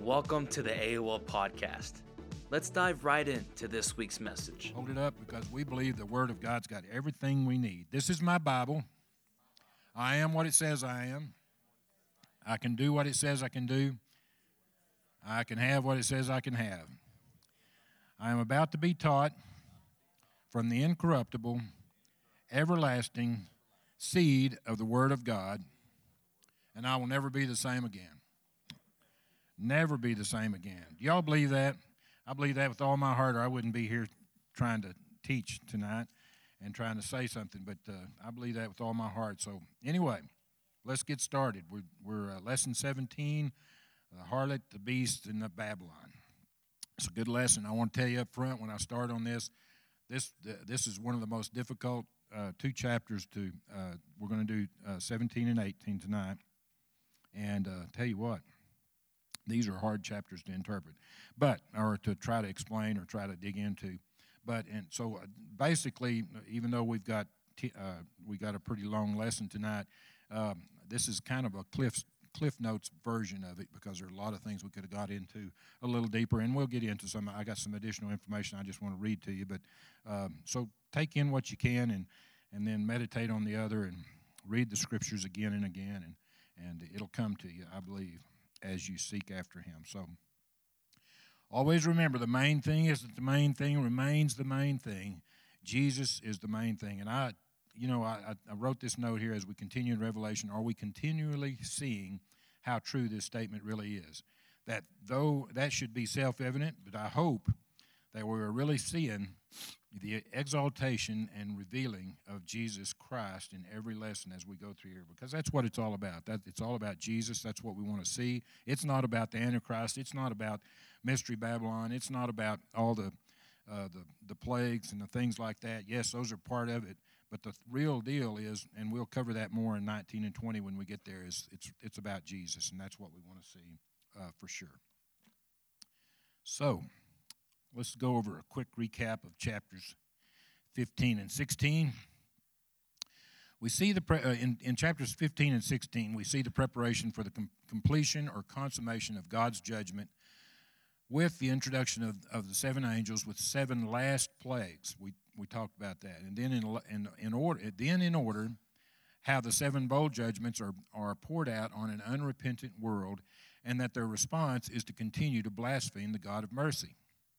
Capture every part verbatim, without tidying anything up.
Welcome to the A O L podcast. Let's dive right into this week's message. Hold it up because we believe the Word of God's got everything we need. This is my Bible. I am what it says I am. I can do what it says I can do. I can have what it says I can have. I am about to be taught from the incorruptible, everlasting seed of the Word of God, and I will never be the same again. Never be the same again. Do y'all believe that? I believe that with all my heart, or I wouldn't be here trying to teach tonight and trying to say something, but uh, I believe that with all my heart. So anyway, let's get started. We're, we're uh, lesson seventeen, the harlot, the beast, and the Babylon. It's a good lesson. I want to tell you up front when I start on this, this uh, this is one of the most difficult uh, two chapters to, uh, we're going to do uh, seventeen and eighteen tonight. And uh, tell you what, these are hard chapters to interpret, but or to try to explain or try to dig into. But and so uh, basically, even though we've got t- uh, we got a pretty long lesson tonight, um, this is kind of a cliff cliff notes version of it because there are a lot of things we could have got into a little deeper, and we'll get into some. I got some additional information I just want to read to you. But um, so take in what you can, and and then meditate on the other, and read the scriptures again and again, and and it'll come to you, I believe, as you seek after him. So always remember, the main thing is that the main thing remains the main thing. Jesus is the main thing. And I, you know, I, I wrote this note here as we continue in Revelation. Are we continually seeing how true this statement really is? That though that should be self-evident, but I hope that we're really seeing the exaltation and revealing of Jesus Christ in every lesson as we go through here, because that's what it's all about. That it's all about Jesus. That's what we want to see. It's not about the Antichrist. It's not about Mystery Babylon. It's not about all the uh, the the plagues and the things like that. Yes, those are part of it, but the real deal is, and we'll cover that more in nineteen and twenty when we get there, is it's it's about Jesus, and that's what we want to see uh, for sure. So let's go over a quick recap of chapters fifteen and sixteen. We see the pre- uh, in, in chapters fifteen and sixteen, we see the preparation for the com- completion or consummation of God's judgment with the introduction of, of the seven angels with seven last plagues. We we talked about that, and then in in, in order then in order how the seven bowl judgments are are poured out on an unrepentant world, and that their response is to continue to blaspheme the God of mercy.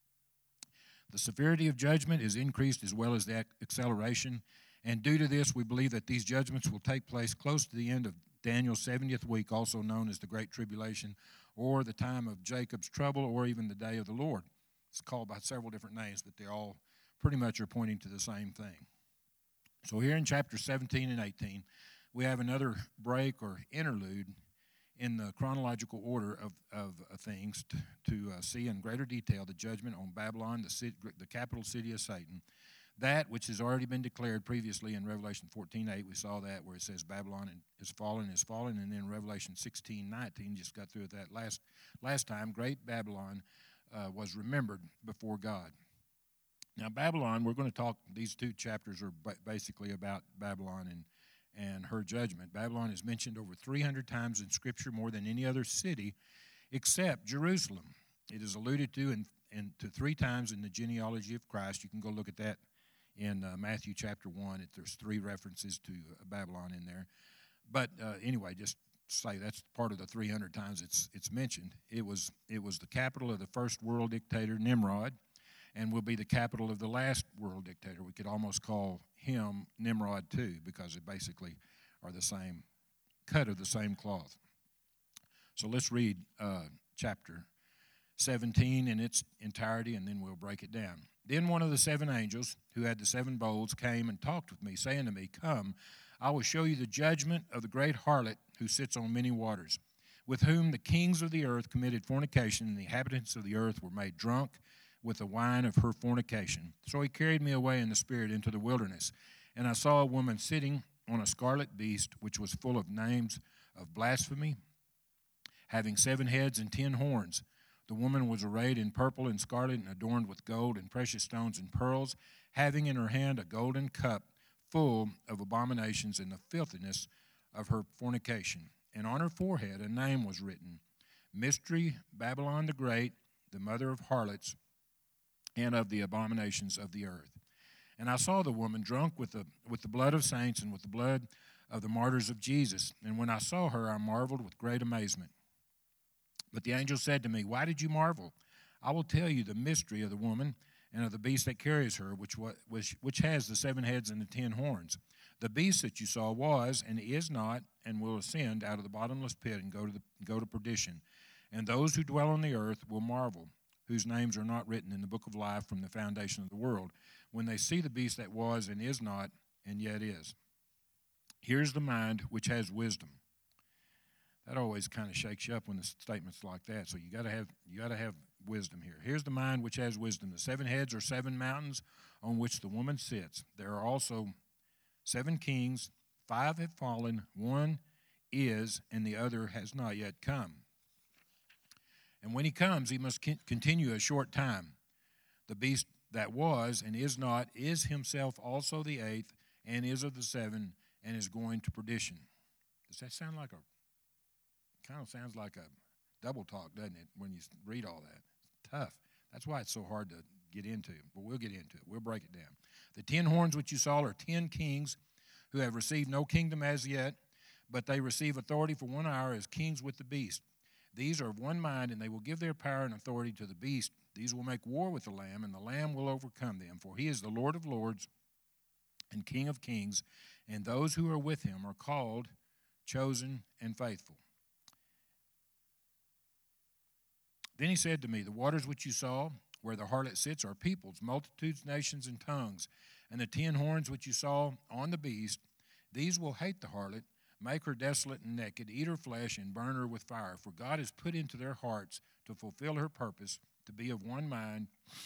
The severity of judgment is increased as well as the acceleration, and due to this, we believe that these judgments will take place close to the end of Daniel's seventieth week, also known as the Great Tribulation, or the time of Jacob's trouble, or even the day of the Lord. It's called by several different names, but they all pretty much are pointing to the same thing. So here in chapters seventeen and eighteen, we have another break or interlude in the chronological order of, of uh, things to, to uh, see in greater detail the judgment on Babylon, the, city, the capital city of Satan, that which has already been declared previously in Revelation fourteen eight. We saw that where it says Babylon is fallen, is fallen, and then Revelation sixteen nineteen, just got through with that last, last time, great Babylon uh, was remembered before God. Now Babylon, we're going to talk, these two chapters are basically about Babylon and and her judgment. Babylon is mentioned over three hundred times in Scripture, more than any other city, except Jerusalem. It is alluded to in, in to three times in the genealogy of Christ. You can go look at that in uh, Matthew chapter one. It, there's three references to uh, Babylon in there. But uh, anyway, just say that's part of the three hundred times it's it's mentioned. It was it was the capital of the first world dictator Nimrod, and will be the capital of the last world dictator. We could almost call him Nimrod too, because they basically are the same, cut of the same cloth. So let's read uh, chapter seventeen in its entirety, and then we'll break it down. Then one of the seven angels, who had the seven bowls, came and talked with me, saying to me, "Come, I will show you the judgment of the great harlot who sits on many waters, with whom the kings of the earth committed fornication, and the inhabitants of the earth were made drunk with the wine of her fornication." So he carried me away in the spirit into the wilderness, and I saw a woman sitting on a scarlet beast, which was full of names of blasphemy, having seven heads and ten horns. The woman was arrayed in purple and scarlet and adorned with gold and precious stones and pearls, having in her hand a golden cup full of abominations and the filthiness of her fornication. And on her forehead a name was written, Mystery, Babylon the Great, the mother of harlots and of the abominations of the earth. And I saw the woman drunk with the, with the blood of saints and with the blood of the martyrs of Jesus. And when I saw her, I marveled with great amazement. But the angel said to me, why did you marvel? I will tell you the mystery of the woman and of the beast that carries her, which, which, which has the seven heads and the ten horns. The beast that you saw was and is not and will ascend out of the bottomless pit and go to, the, go to perdition. And those who dwell on the earth will marvel, whose names are not written in the book of life from the foundation of the world, when they see the beast that was and is not and yet is. Here's the mind which has wisdom. That always kind of shakes you up when the statement's like that. So you got to have you got to have wisdom here. Here's the mind which has wisdom. The seven heads are seven mountains on which the woman sits. There are also seven kings. Five have fallen. One is, and the other has not yet come. And when he comes, he must continue a short time. The beast that was and is not is himself also the eighth, and is of the seven, and is going to perdition. Does that sound like a kind of sounds like a double talk, doesn't it, when you read all that? It's tough. That's why it's so hard to get into, but we'll get into it. We'll break it down. The ten horns which you saw are ten kings who have received no kingdom as yet, but they receive authority for one hour as kings with the beast. These are of one mind, and they will give their power and authority to the beast. These will make war with the Lamb, and the Lamb will overcome them, for he is the Lord of lords and King of kings, and those who are with him are called, chosen, and faithful. Then he said to me, the waters which you saw, where the harlot sits, are peoples, multitudes, nations, and tongues. And the ten horns which you saw on the beast, these will hate the harlot, make her desolate and naked, eat her flesh, and burn her with fire. For God has put into their hearts to fulfill her purpose, to be of one mind,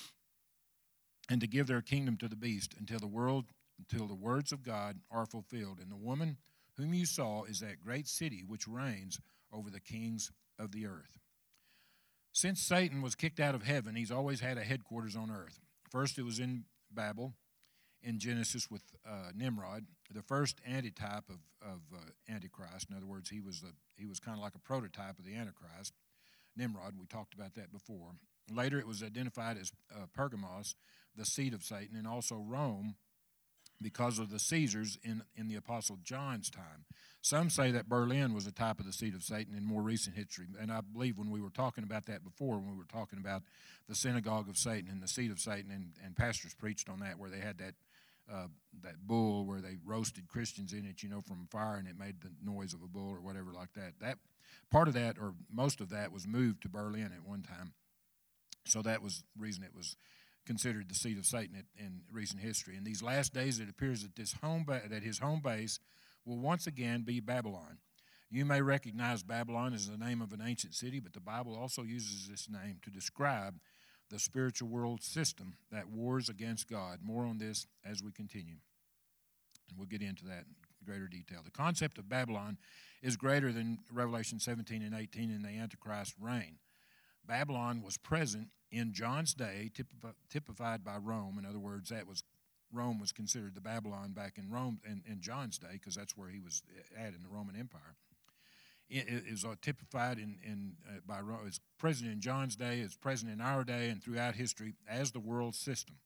and to give their kingdom to the beast, until the world, until the words of God are fulfilled. And the woman whom you saw is that great city which reigns over the kings of the earth. Since Satan was kicked out of heaven, he's always had a headquarters on earth. First, it was in Babel, in Genesis with uh, Nimrod, the first antitype of, of uh, Antichrist. In other words, he was, a, he was kind of like a prototype of the Antichrist. Nimrod, we talked about that before. Later, it was identified as uh, Pergamos, the seat of Satan, and also Rome, because of the Caesars in, in the Apostle John's time. Some say that Berlin was a type of the seat of Satan in more recent history. And I believe when we were talking about that before, when we were talking about the synagogue of Satan and the seat of Satan, and, and pastors preached on that, where they had that uh, that bull where they roasted Christians in it, you know, from fire, and it made the noise of a bull or whatever like that. That part of that, or most of that, was moved to Berlin at one time. So that was the reason it was considered the seat of Satan in recent history. In these last days, it appears that this home ba- that his home base will once again be Babylon. You may recognize Babylon as the name of an ancient city, but the Bible also uses this name to describe the spiritual world system that wars against God. More on this as we continue, and we'll get into that in greater detail. The concept of Babylon is greater than Revelation seventeen and eighteen in the Antichrist reign. Babylon was present in John's day, typified by Rome. In other words, that was Rome was considered the Babylon back in Rome in, in John's day, because that's where he was at in the Roman Empire. It, it was typified in, in uh, by Rome. It was present in John's day, it's present in our day, and throughout history as the world system.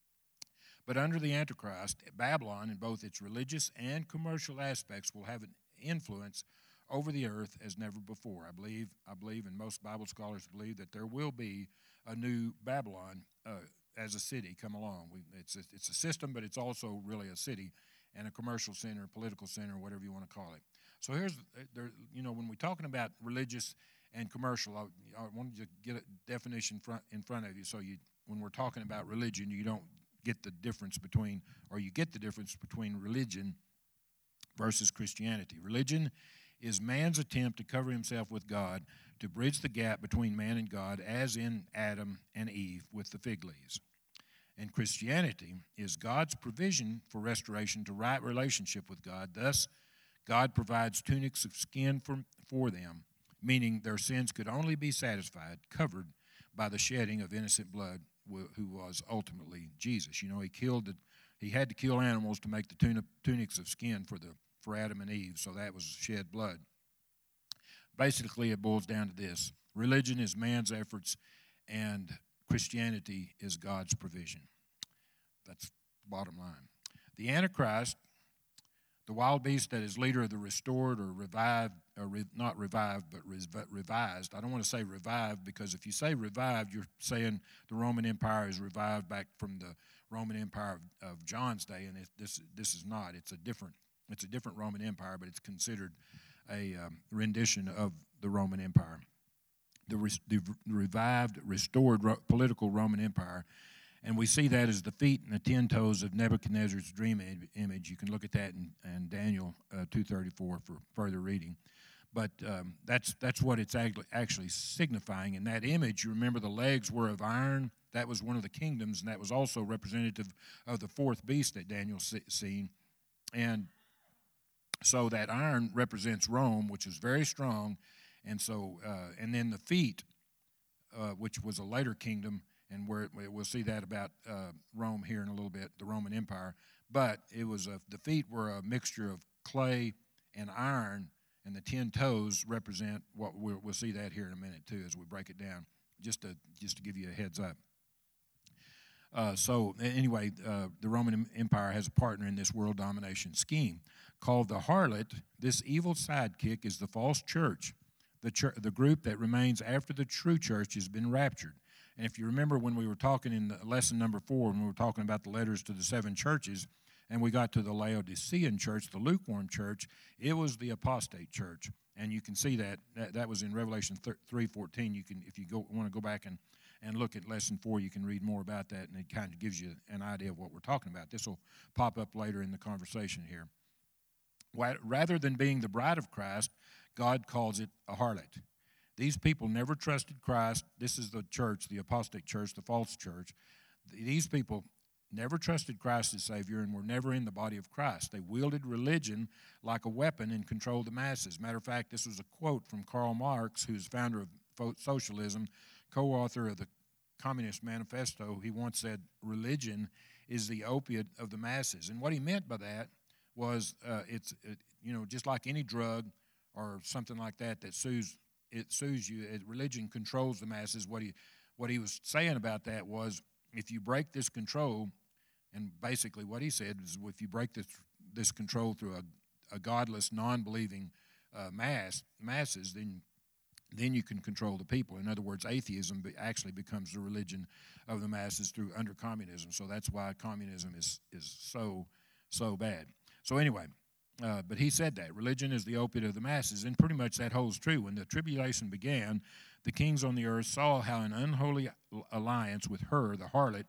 But under the Antichrist, Babylon, in both its religious and commercial aspects, will have an influence over the earth as never before. I believe, I believe, and most Bible scholars believe, that there will be a new Babylon uh, as a city come along. We, it's, a, it's a system, but it's also really a city and a commercial center, political center, whatever you want to call it. So here's, there, you know, when we're talking about religious and commercial, I, I wanted to get a definition front, in front of you, so you, when we're talking about religion, you don't get the difference between, or you get the difference between religion versus Christianity. Religion is man's attempt to cover himself with God, to bridge the gap between man and God, as in Adam and Eve with the fig leaves. And Christianity is God's provision for restoration to right relationship with God. Thus, God provides tunics of skin for, for them, meaning their sins could only be satisfied, covered by the shedding of innocent blood, who was ultimately Jesus. You know, he killed the, he had to kill animals to make the tunic, tunics of skin for the for Adam and Eve, so that was shed blood. Basically, it boils down to this. Religion is man's efforts, and Christianity is God's provision. That's the bottom line. The Antichrist, the wild beast that is leader of the restored or revived, or re, not revived, but res, revised. I don't want to say revived, because if you say revived, you're saying the Roman Empire is revived back from the Roman Empire of, of John's day, and it, this this is not. It's a different it's a different Roman Empire, but it's considered a um, rendition of the Roman Empire. The, re, the revived, restored ro, political Roman Empire. And we see that as the feet and the ten toes of Nebuchadnezzar's dream image. You can look at that in, in Daniel uh, two thirty-four for further reading. But um, that's that's what it's actually signifying. In that image, you remember the legs were of iron. That was one of the kingdoms, and that was also representative of the fourth beast that Daniel seen. And so that iron represents Rome, which is very strong. And so, uh, and then the feet, uh, which was a later kingdom, and where we'll see that about uh, Rome here in a little bit, the Roman Empire. But it was a, the feet were a mixture of clay and iron, and the ten toes represent what we'll, we'll see that here in a minute too as we break it down. Just to just to give you a heads up. Uh, so anyway, uh, the Roman Empire has a partner in this world domination scheme called the harlot. This evil sidekick is the false church, the church, the group that remains after the true church has been raptured. And if you remember when we were talking in the lesson number four, when we were talking about the letters to the seven churches, and we got to the Laodicean church, the lukewarm church, it was the apostate church. And you can see that. That, that was in Revelation three fourteen. You can, if you go, want to go back and, and look at lesson four, you can read more about that, and it kind of gives you an idea of what we're talking about. This will pop up later in the conversation here. Rather than being the bride of Christ, God calls it a harlot. These people never trusted Christ. This is the church, the apostate church, the false church. These people never trusted Christ as Savior and were never in the body of Christ. They wielded religion like a weapon and controlled the masses. Matter of fact, this was a quote from Karl Marx, who's founder of socialism, co-author of the Communist Manifesto. He once said, religion is the opiate of the masses. And what he meant by that was uh, it's, it, you know, just like any drug or something like that that soothes it soothes you. It, religion controls the masses. What he, what he was saying about that was, if you break this control, and basically what he said is, if you break this this control through a, a godless, non-believing uh, mass masses, then then you can control the people. In other words, atheism be, actually becomes the religion of the masses through under communism. So that's why communism is is so so bad. So anyway. Uh, but he said that religion is the opiate of the masses, and pretty much that holds true. When the tribulation began, the kings on the earth saw how an unholy alliance with her, the harlot,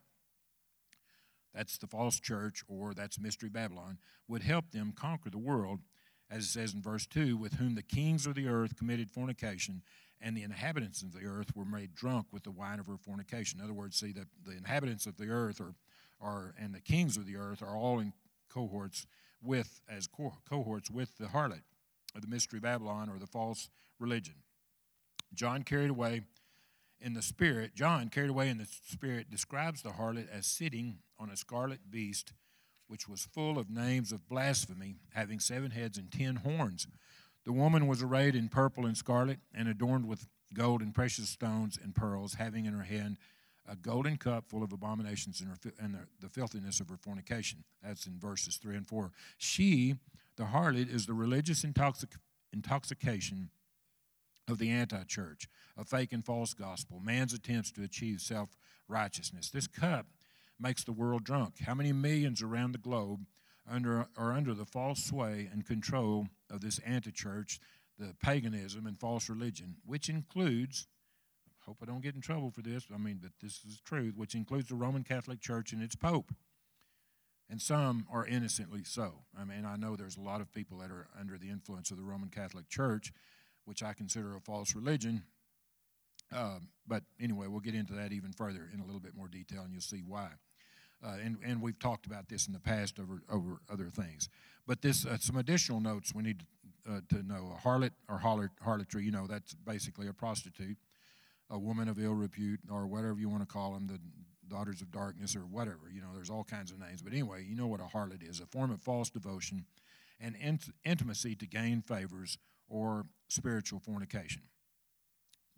that's the false church, or that's Mystery Babylon, would help them conquer the world, as it says in verse two, with whom the kings of the earth committed fornication, and the inhabitants of the earth were made drunk with the wine of her fornication. In other words, see, that the inhabitants of the earth are, are, and the kings of the earth are all in cohorts with, as co- cohorts with the harlot, or the Mystery Babylon, or the false religion. John carried away in the spirit, John carried away in the spirit describes the harlot as sitting on a scarlet beast, which was full of names of blasphemy, having seven heads and ten horns. The woman was arrayed in purple and scarlet, and adorned with gold and precious stones and pearls, having in her hand a golden cup full of abominations and, her, and the, the filthiness of her fornication. That's in verses three and four. She, the harlot, is the religious intoxic, intoxication of the anti-church, a fake and false gospel, man's attempts to achieve self-righteousness. This cup makes the world drunk. How many millions around the globe under, are under the false sway and control of this anti-church, the paganism and false religion, which includes, hope I don't get in trouble for this, I mean, but this is truth, which includes the Roman Catholic Church and its Pope. And some are innocently so. I mean, I know there's a lot of people that are under the influence of the Roman Catholic Church, which I consider a false religion. Um, but anyway, we'll get into that even further in a little bit more detail, and you'll see why. Uh, and, and we've talked about this in the past over, over other things. But this, uh, some additional notes we need to, uh, to know. A harlot or harlot, harlotry, you know, that's basically a prostitute, a woman of ill repute, or whatever you want to call them, the daughters of darkness or whatever. You know, there's all kinds of names. But anyway, you know what a harlot is, a form of false devotion and int- intimacy to gain favors or spiritual fornication.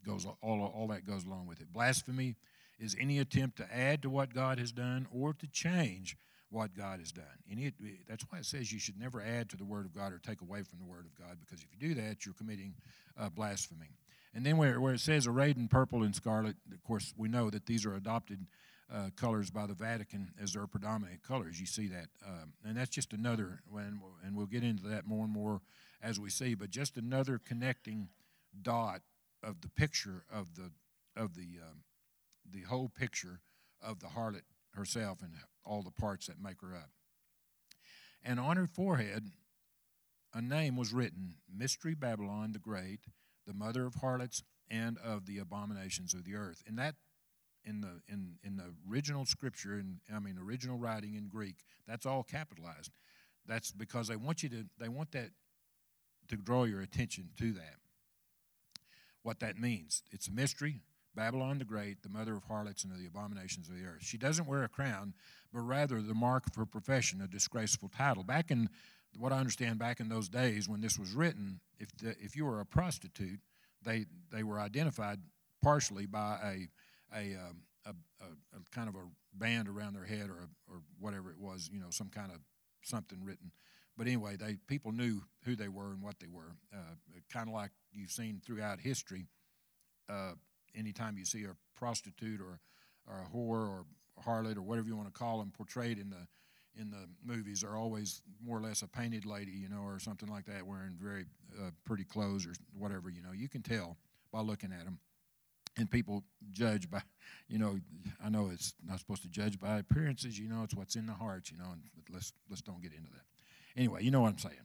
goes all, all that goes along with it. Blasphemy is any attempt to add to what God has done or to change what God has done. Any, that's why it says you should never add to the Word of God or take away from the Word of God, because if you do that, you're committing uh, blasphemy. And then where, where it says arrayed in purple and scarlet, of course, we know that these are adopted uh, colors by the Vatican as their predominant colors. You see that. Um, and that's just another, and we'll, and we'll get into that more and more as we see, but just another connecting dot of the picture of the of the um, the whole picture of the harlot herself and all the parts that make her up. And on her forehead, a name was written, Mystery Babylon the Great, the mother of harlots and of the abominations of the earth. And that, in the in in the original scripture, and I mean original writing in Greek, that's all capitalized. That's because they want you to they want that to draw your attention to that. What that means, it's a mystery. Babylon the Great, the mother of harlots and of the abominations of the earth. She doesn't wear a crown, but rather the mark of her profession, a disgraceful title. Back in, what I understand, back in those days when this was written, if the, if you were a prostitute, they they were identified partially by a a, um, a, a, a kind of a band around their head or a, or whatever it was, you know, some kind of something written. But anyway, they people knew who they were and what they were. Uh, kind of like you've seen throughout history. Uh, anytime you see a prostitute or, or a whore or a harlot or whatever you want to call them portrayed in the in the movies, are always more or less a painted lady, you know, or something like that, wearing very uh, pretty clothes or whatever. You know, you can tell by looking at them. And people judge by, you know, I know it's not supposed to judge by appearances, you know, it's what's in the heart, you know, and but let's let's don't get into that. Anyway, you know what I'm saying.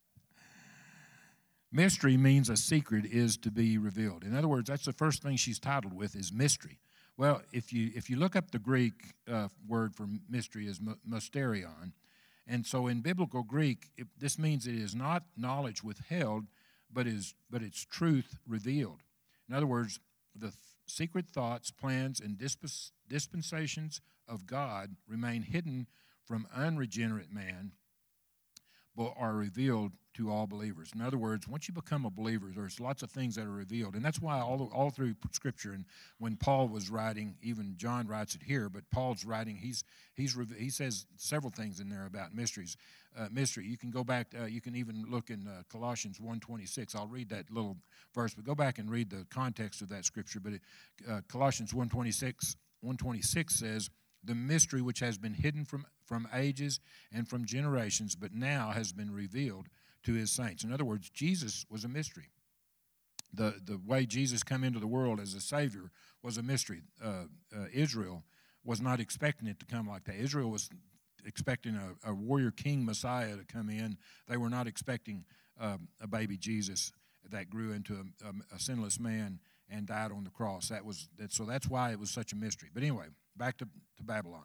Mystery means a secret is to be revealed. In other words, that's the first thing she's titled with, is mystery. Well, if you if you look up the Greek uh, word for mystery is mysterion, and so in biblical Greek, it, this means it is not knowledge withheld, but is but it's truth revealed. In other words, the th- secret thoughts, plans, and dispens- dispensations of God remain hidden from unregenerate man, but are revealed to all believers. In other words, once you become a believer, there's lots of things that are revealed. And that's why all, all through Scripture, and when Paul was writing, even John writes it here, but Paul's writing, he's he's he says several things in there about mysteries. Uh, mystery. You can go back, uh, you can even look in uh, Colossians one twenty-six. I'll read that little verse, but go back and read the context of that Scripture. But it, uh, Colossians one twenty-six, one twenty-six says, the mystery which has been hidden from, from ages and from generations, but now has been revealed to his saints. In other words, Jesus was a mystery. The the way Jesus came into the world as a Savior was a mystery. Uh, uh, Israel was not expecting it to come like that. Israel was expecting a, a warrior king Messiah to come in. They were not expecting um, a baby Jesus that grew into a, a, a sinless man and died on the cross. That was that. So that's why it was such a mystery. But anyway, back to, to Babylon.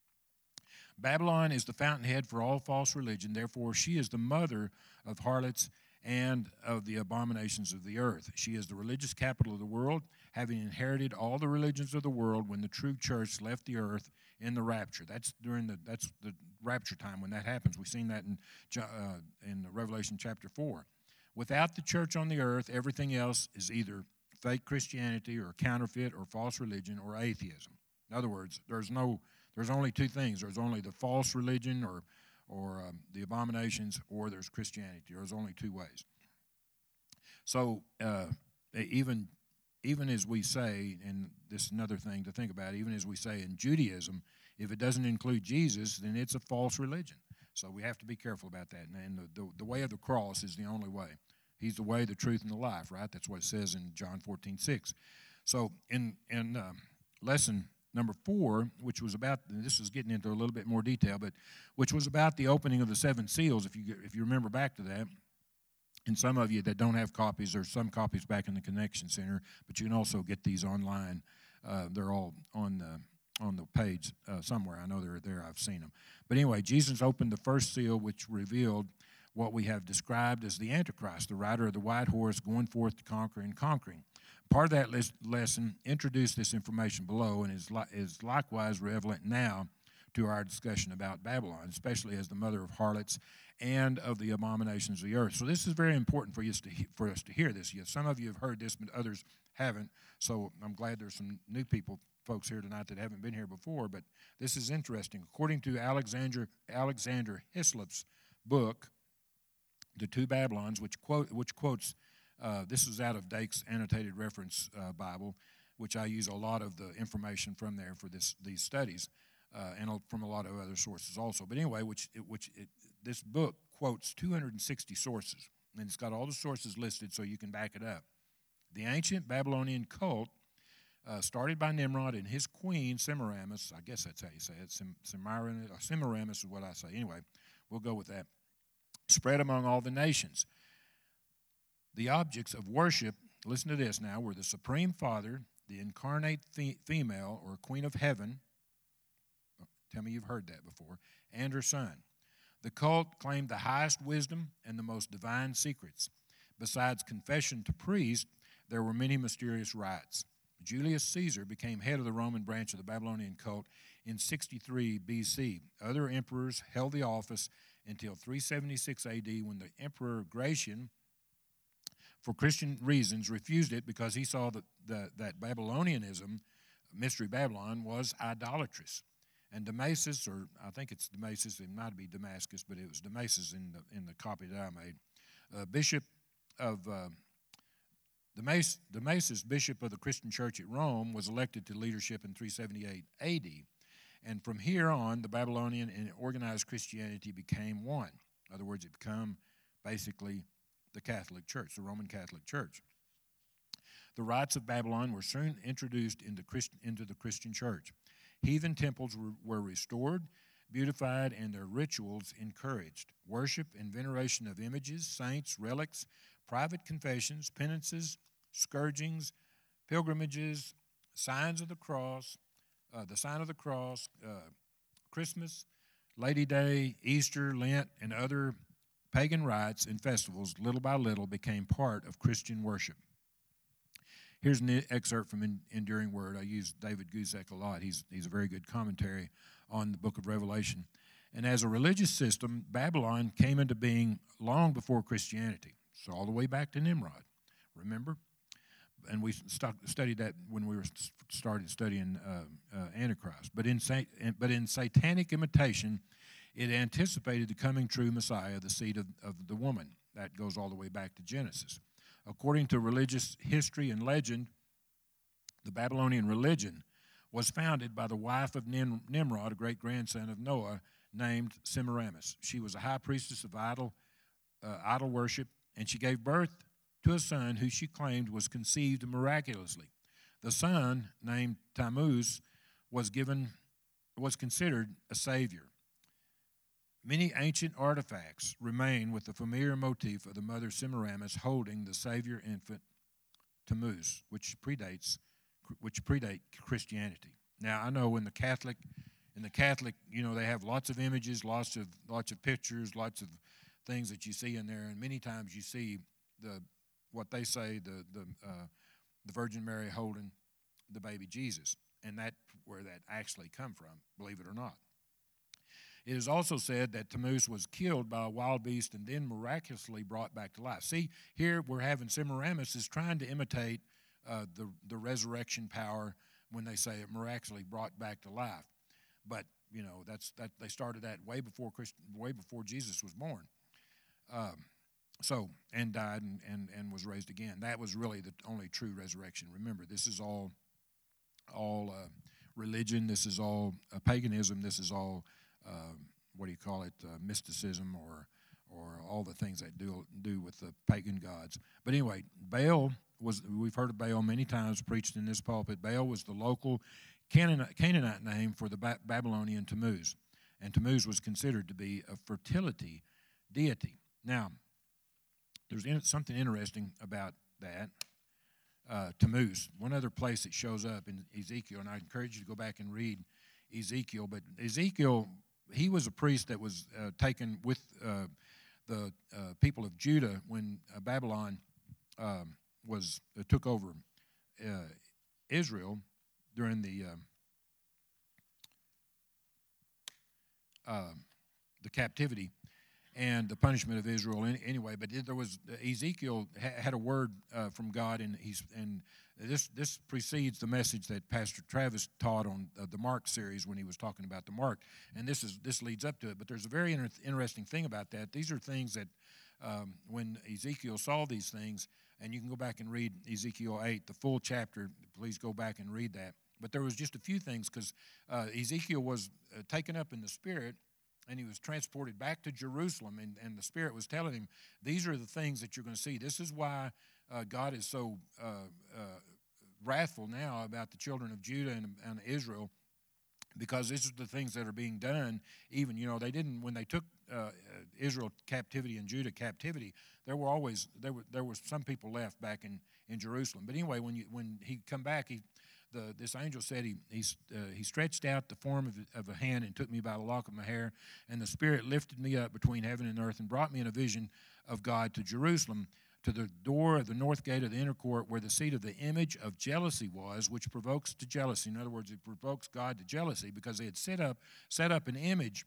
Babylon is the fountainhead for all false religion. Therefore, she is the mother of harlots and of the abominations of the earth. She is the religious capital of the world, having inherited all the religions of the world when the true church left the earth in the rapture. That's during the that's the rapture time when that happens. We've seen that in uh, in Revelation chapter four. Without the church on the earth, everything else is either fake Christianity or counterfeit or false religion or atheism. In other words, there's no There's only two things. There's only the false religion or or um, the abominations, or there's Christianity. There's only two ways. So uh, even even as we say, and this is another thing to think about, even as we say in Judaism, if it doesn't include Jesus, then it's a false religion. So we have to be careful about that. And the, the, the way of the cross is the only way. He's the way, the truth, and the life, right? That's what it says in John fourteen six. So in, in um, lesson number four, which was about, and this is getting into a little bit more detail, but which was about the opening of the seven seals, if you if you remember back to that. And some of you that don't have copies, there's some copies back in the Connection Center, but you can also get these online. Uh, they're all on the on the page uh, somewhere. I know they're there. I've seen them. But anyway, Jesus opened the first seal, which revealed what we have described as the Antichrist, the rider of the white horse going forth to conquer and conquering. Part of that les- lesson introduced this information below and is, li- is likewise relevant now to our discussion about Babylon, especially as the mother of harlots and of the abominations of the earth. So this is very important for us to for us to hear this. Yes, some of you have heard this, but others haven't. So I'm glad there's some new people, folks here tonight that haven't been here before. But this is interesting. According to Alexander Alexander Hislop's book, The Two Babylons, which quote which quotes uh, this is out of Dake's Annotated Reference uh, Bible, which I use a lot of the information from there for this these studies, uh, and from a lot of other sources also. But anyway, which it, which it, this book quotes two hundred sixty sources, and it's got all the sources listed so you can back it up. The ancient Babylonian cult, uh, started by Nimrod and his queen Semiramis, I guess that's how you say it, Sem- Semiramis, or Semiramis is what I say. Anyway, we'll go with that. Spread among all the nations. The objects of worship, listen to this now, were the Supreme Father, the incarnate fe- female, or Queen of Heaven, tell me you've heard that before, and her son. The cult claimed the highest wisdom and the most divine secrets. Besides confession to priests, there were many mysterious rites. Julius Caesar became head of the Roman branch of the Babylonian cult in sixty-three B C. Other emperors held the office until three seventy-six A D, when the Emperor Gratian, for Christian reasons, refused it because he saw that, the, that Babylonianism, Mystery Babylon, was idolatrous. And Damasus, or I think it's Damasus, it might be Damascus, but it was Damasus in the, in the copy that I made, uh, bishop of, uh, Damas, Damasus, bishop of the Christian church at Rome, was elected to leadership in three seventy-eight A D. And from here on, the Babylonian and organized Christianity became one. In other words, it became basically the Catholic Church, the Roman Catholic Church. The rites of Babylon were soon introduced into, Christ, into the Christian church. Heathen temples were, were restored, beautified, and their rituals encouraged. Worship and veneration of images, saints, relics, private confessions, penances, scourgings, pilgrimages, signs of the cross, uh, the sign of the cross, uh, Christmas, Lady Day, Easter, Lent, and other pagan rites and festivals, little by little, became part of Christian worship. Here's an excerpt from Enduring Word. I use David Guzik a lot. He's, he's a very good commentary on the book of Revelation. And as a religious system, Babylon came into being long before Christianity. So all the way back to Nimrod, remember? And we st- studied that when we were started studying uh, uh, Antichrist. But in, sa- but in satanic imitation, it anticipated the coming true Messiah, the seed of, of the woman. That goes all the way back to Genesis. According to religious history and legend, the Babylonian religion was founded by the wife of Nim- Nimrod, a great-grandson of Noah, named Semiramis. She was a high priestess of idol, uh, idol worship, and she gave birth to a son who she claimed was conceived miraculously. The son, named Tammuz, was given was considered a savior. Many ancient artifacts remain with the familiar motif of the mother Semiramis holding the Savior infant Tammuz, which predates which predate Christianity. Now I know in the Catholic, in the Catholic, you know, they have lots of images, lots of lots of pictures, lots of things that you see in there, and many times you see the what they say the the uh, the Virgin Mary holding the baby Jesus, and that's where that actually come from, believe it or not. It is also said that Tammuz was killed by a wild beast and then miraculously brought back to life. See, here we're having Semiramis is trying to imitate uh, the, the resurrection power when they say it miraculously brought back to life. But, you know, that's that they started that way before Christ, way before Jesus was born. Um, so, and died and, and, and was raised again. That was really the only true resurrection. Remember, this is all, all uh, religion. This is all uh, paganism. This is all Uh, what do you call it, uh, mysticism, or or all the things that do do with the pagan gods. But anyway, Baal was, we've heard of Baal many times preached in this pulpit. Baal was the local Canaanite, Canaanite name for the ba- Babylonian Tammuz, and Tammuz was considered to be a fertility deity. Now, there's in, something interesting about that. Uh, Tammuz, one other place that shows up in Ezekiel, and I encourage you to go back and read Ezekiel, but Ezekiel, he was a priest that was uh, taken with uh, the uh, people of Judah when uh, Babylon um, was uh, took over uh, Israel during the uh, uh, the captivity and the punishment of Israel in, anyway. But there was Ezekiel ha- had a word uh, from God, and he's and this this precedes the message that Pastor Travis taught on uh, the Mark series when he was talking about the Mark, and this is this leads up to it. But there's a very inter- interesting thing about that. These are things that um, when Ezekiel saw these things, and you can go back and read Ezekiel eight, the full chapter. Please go back and read that. But there was just a few things because uh, Ezekiel was uh, taken up in the Spirit, and he was transported back to Jerusalem, and, and the Spirit was telling him, these are the things that you're going to see. This is why uh, God is so uh, uh, wrathful now about the children of Judah and, and Israel, because this is the things that are being done. Even, you know, they didn't, when they took uh, Israel captivity and Judah captivity, there were always, there were there was some people left back in, in Jerusalem. But anyway, when you when he come back, he The, this angel said he he, uh, he stretched out the form of, of a hand and took me by the lock of my hair, and the Spirit lifted me up between heaven and earth and brought me in a vision of God to Jerusalem, to the door of the north gate of the inner court, where the seat of the image of jealousy was, which provokes to jealousy. In other words, it provokes God to jealousy because they had set up set up an image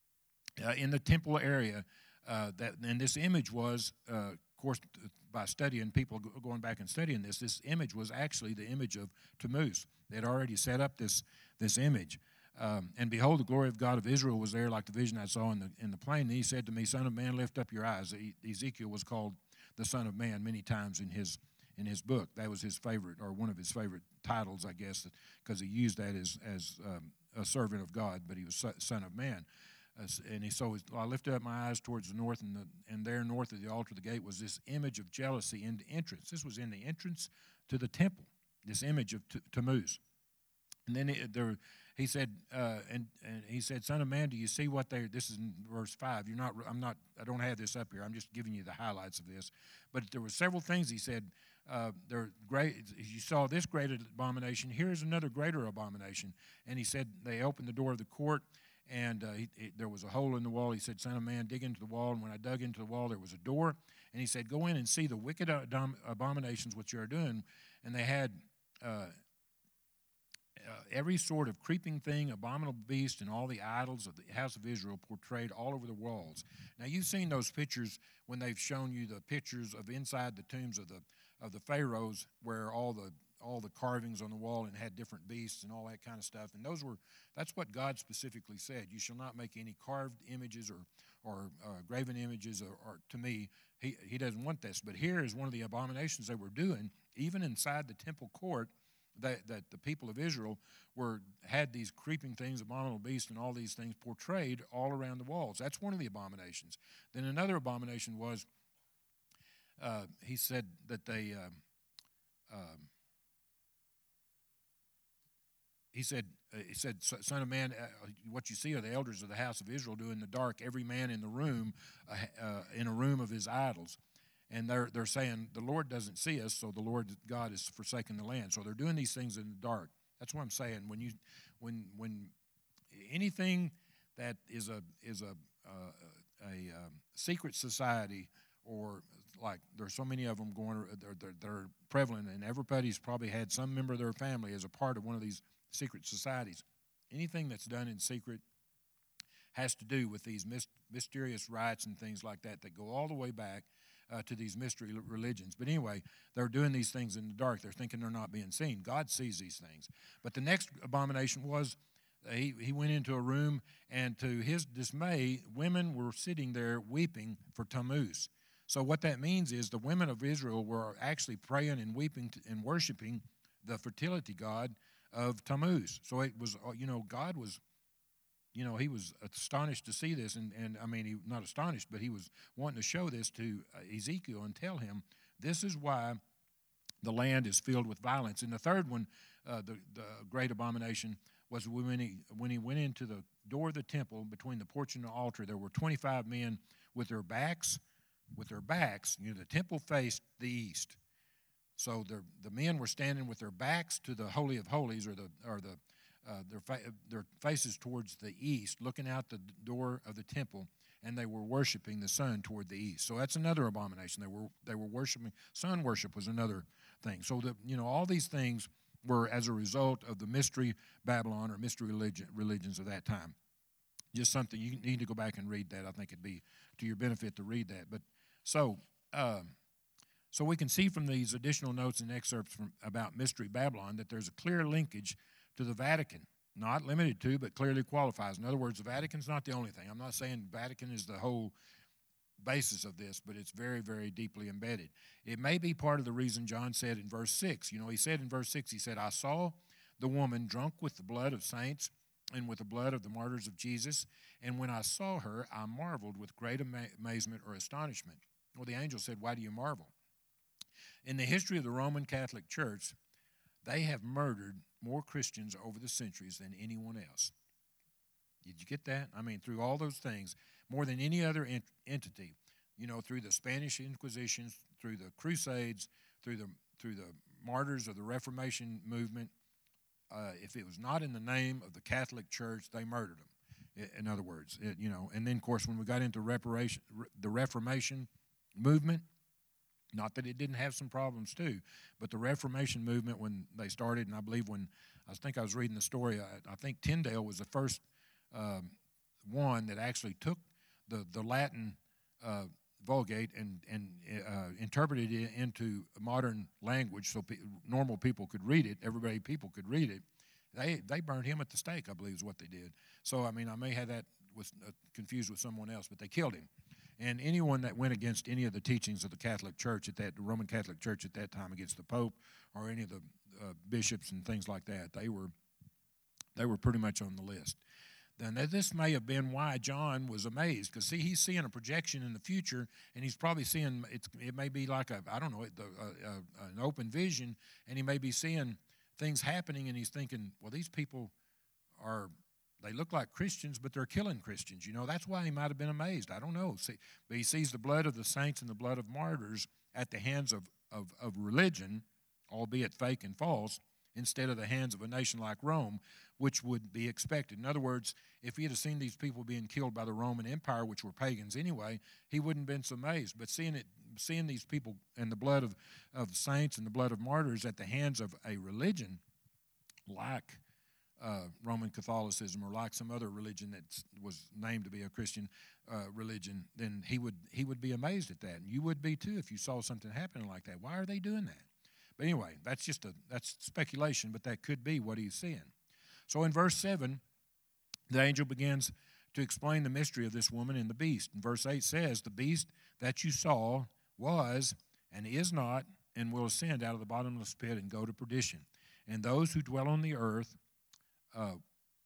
uh, in the temple area. Uh, that and this image was, uh, of course, by studying, people going back and studying this, this image was actually the image of Tammuz. They had already set up this this image. Um, and behold, the glory of God of Israel was there, like the vision I saw in the in the plain. And he said to me, Son of man, lift up your eyes. E- Ezekiel was called the Son of Man many times in his in his book. That was his favorite, or one of his favorite titles, I guess, because he used that as as um, a servant of God, but he was Son of Man. Uh, and he, so I lifted up my eyes towards the north, and, the, and there north of the altar of the gate was this image of jealousy in the entrance. This was in the entrance to the temple, this image of T- Tammuz. And then it, there, he said, uh, and, and he said, Son of man, do you see what they? This is in verse five. You're not. I'm not. I don't have this up here. I'm just giving you the highlights of this. But there were several things he said. Uh, there great. You saw this great abomination. Here is another greater abomination. And he said they opened the door of the court. And uh, he, he, there was a hole in the wall. He said, Son of man, dig into the wall. And when I dug into the wall, there was a door. And he said, go in and see the wicked abominations which you are doing. And they had uh, uh, every sort of creeping thing, abominable beast, and all the idols of the house of Israel portrayed all over the walls. Now, you've seen those pictures when they've shown you the pictures of inside the tombs of the of the pharaohs, where all the all the carvings on the wall and had different beasts and all that kind of stuff. And those were, that's what God specifically said. You shall not make any carved images or or uh, graven images, or, or to me, he, he doesn't want this. But here is one of the abominations they were doing, even inside the temple court, that, that the people of Israel were had these creeping things, abominable beasts, and all these things portrayed all around the walls. That's one of the abominations. Then another abomination was, uh, he said that they... Uh, um, He said, uh, he said, Son of man, uh, what you see are the elders of the house of Israel do in the dark, every man in the room, uh, uh, in a room of his idols. And they're they're saying, the Lord doesn't see us, so the Lord God is forsaken the land. So they're doing these things in the dark. That's what I'm saying. When you, when when anything that is a is a uh, a um, secret society, or like there's so many of them going, they're, they're, they're prevalent, and everybody's probably had some member of their family as a part of one of these secret societies. Anything that's done in secret has to do with these myst- mysterious rites and things like that that go all the way back uh, to these mystery religions. But anyway, they're doing these things in the dark. They're thinking they're not being seen. God sees these things. But the next abomination was uh, he, he went into a room, and to his dismay, women were sitting there weeping for Tammuz. So what that means is the women of Israel were actually praying and weeping and worshiping the fertility god of Tammuz. So it was, you know, God was, you know, he was astonished to see this, and, and I mean, he not astonished, but he was wanting to show this to Ezekiel and tell him, this is why the land is filled with violence. And the third one, uh, the, the great abomination, was when he, when he went into the door of the temple between the porch and the altar, there were twenty-five men with their backs, with their backs, you know, the temple faced the east. So the the men were standing with their backs to the Holy of Holies, or the or the uh, their fa- their faces towards the east, looking out the door of the temple, and they were worshiping the sun toward the east. So that's another abomination. They were they were worshiping sun worship was another thing. So that, you know, all these things were as a result of the mystery Babylon, or mystery religion, religions of that time. Just something you need to go back and read that. I think it'd be to your benefit to read that. But so, um, so we can see from these additional notes and excerpts from about Mystery Babylon that there's a clear linkage to the Vatican, not limited to, but clearly qualifies. In other words, the Vatican's not the only thing. I'm not saying Vatican is the whole basis of this, but it's very, very deeply embedded. It may be part of the reason John said in verse six. You know, he said in verse six, he said, I saw the woman drunk with the blood of saints and with the blood of the martyrs of Jesus, and when I saw her, I marveled with great ama- amazement or astonishment. Well, the angel said, why do you marvel? In the history of the Roman Catholic Church, they have murdered more Christians over the centuries than anyone else. Did you get that? I mean, through all those things, more than any other ent- entity, you know, through the Spanish Inquisition, through the Crusades, through the through the martyrs of the Reformation movement, uh, if it was not in the name of the Catholic Church, they murdered them. In other words, it, you know, and then of course when we got into reparation, the Reformation movement, not that it didn't have some problems too, but the Reformation movement when they started, and I believe when I think I was reading the story, I, I think Tyndale was the first um, one that actually took the the Latin uh, Vulgate and and uh, interpreted it into modern language so pe- normal people could read it. Everybody people could read it. They they burned him at the stake, I believe, is what they did. So I mean, I may have that with, uh, confused with someone else, but they killed him. And anyone that went against any of the teachings of the Catholic Church at that, the Roman Catholic Church at that time, against the Pope or any of the uh, bishops and things like that, they were they were pretty much on the list. Then this may have been why John was amazed, because see, he's seeing a projection in the future, and he's probably seeing it's, it may be like a I don't know a, a, a, an open vision, and he may be seeing things happening, and he's thinking, well, these people are. They look like Christians, but they're killing Christians. You know, that's why he might have been amazed. I don't know. See, but he sees the blood of the saints and the blood of martyrs at the hands of, of, of religion, albeit fake and false, instead of the hands of a nation like Rome, which would be expected. In other words, if he had seen these people being killed by the Roman Empire, which were pagans anyway, he wouldn't have been so amazed. But seeing it, seeing these people and the blood of, of saints and the blood of martyrs at the hands of a religion like Uh, Roman Catholicism or like some other religion that was named to be a Christian uh, religion, then he would he would be amazed at that, and you would be too if you saw something happening like that. Why are they doing that? But anyway, that's just a that's speculation, but that could be what he's seeing. So in verse seven, the angel begins to explain the mystery of this woman and the beast. And verse eight says, "The beast that you saw was and is not, and will ascend out of the bottomless pit and go to perdition. And those who dwell on the earth." Uh,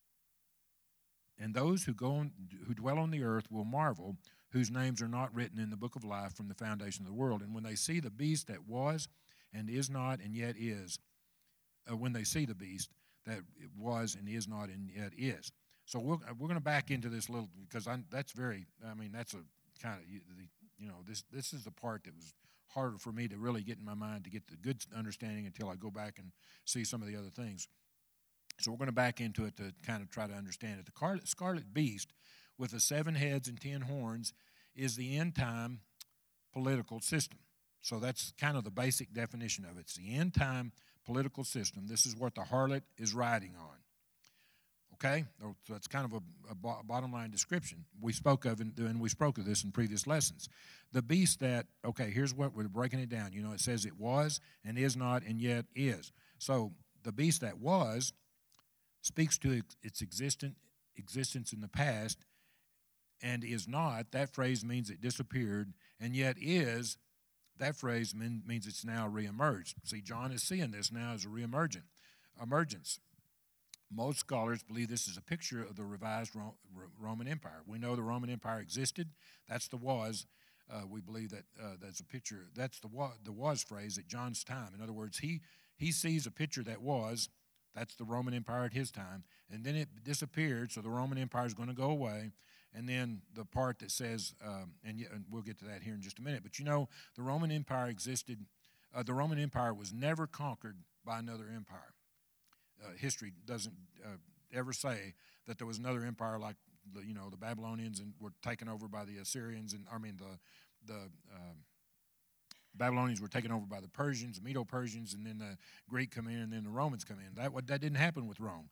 and those who go on, who dwell on the earth will marvel, whose names are not written in the book of life from the foundation of the world. And when they see the beast that was and is not and yet is, uh, when they see the beast that was and is not and yet is. So we're, we're going to back into this little, because I, that's very, I mean, that's a kind of, you know, this this is the part that was harder for me to really get in my mind to get the good understanding until I go back and see some of the other things. So we're going to back into it to kind of try to understand it. The scarlet beast with the seven heads and ten horns is the end-time political system. So that's kind of the basic definition of it. It's the end-time political system. This is what the harlot is riding on. Okay? So that's kind of a, a bottom-line description. We spoke of, and we spoke of this in previous lessons. The beast that, okay, here's what we're breaking it down. You know, it says it was and is not and yet is. So the beast that was speaks to its existent existence in the past, and is not, that phrase means it disappeared, and yet is, that phrase mean, means it's now reemerged. See, John is seeing this now as a reemergent emergence. Most scholars believe this is a picture of the revised Ro- Roman Empire. We know the Roman Empire existed. That's the was. Uh, we believe that uh, that's a picture. That's the was, the was phrase at John's time. In other words, he he sees a picture that was. That's the Roman Empire at his time. And then it disappeared, so the Roman Empire is going to go away. And then the part that says, um, and, and we'll get to that here in just a minute, but you know, the Roman Empire existed, uh, the Roman Empire was never conquered by another empire. Uh, history doesn't uh, ever say that there was another empire like, the, you know, the Babylonians and were taken over by the Assyrians, and I mean the, the um, Babylonians were taken over by the Persians, the Medo-Persians, and then the Greek come in, and then the Romans come in. That that didn't happen with Rome.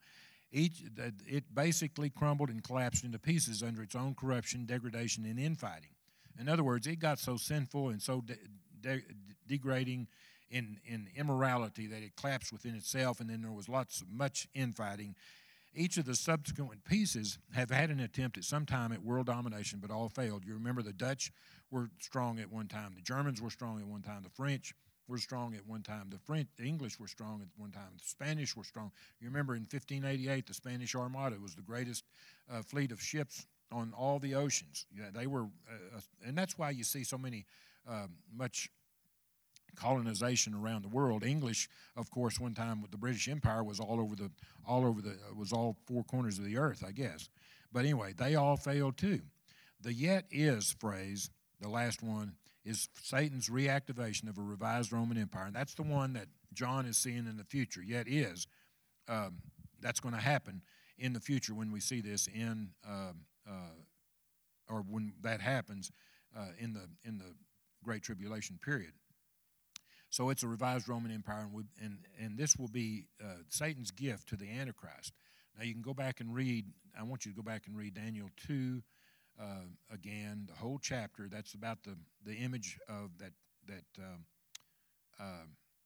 Each, it basically crumbled and collapsed into pieces under its own corruption, degradation, and infighting. In other words, it got so sinful and so de- de- degrading in, in immorality that it collapsed within itself, and then there was lots of much infighting. Each of the subsequent pieces have had an attempt at some time at world domination, but all failed. You remember the Dutch were strong at one time. The Germans were strong at one time. The French were strong at one time. The French, the English were strong at one time. The Spanish were strong. You remember in fifteen eighty-eight, the Spanish Armada was the greatest uh, fleet of ships on all the oceans. Yeah, they were, uh, and that's why you see so many, uh, much colonization around the world. English, of course, one time with the British Empire was all over the, all over the, uh, was all four corners of the earth, I guess. But anyway, they all failed too. The yet is phrase, the last one, is Satan's reactivation of a revised Roman Empire, and that's the one that John is seeing in the future. Yet is, um, that's going to happen in the future when we see this in, uh, uh, or when that happens uh, in the in the Great Tribulation period. So it's a revised Roman Empire, and we, and, and this will be uh, Satan's gift to the Antichrist. Now you can go back and read. I want you to go back and read Daniel two. Uh, again, the whole chapter. That's about the, the image of that that um, uh,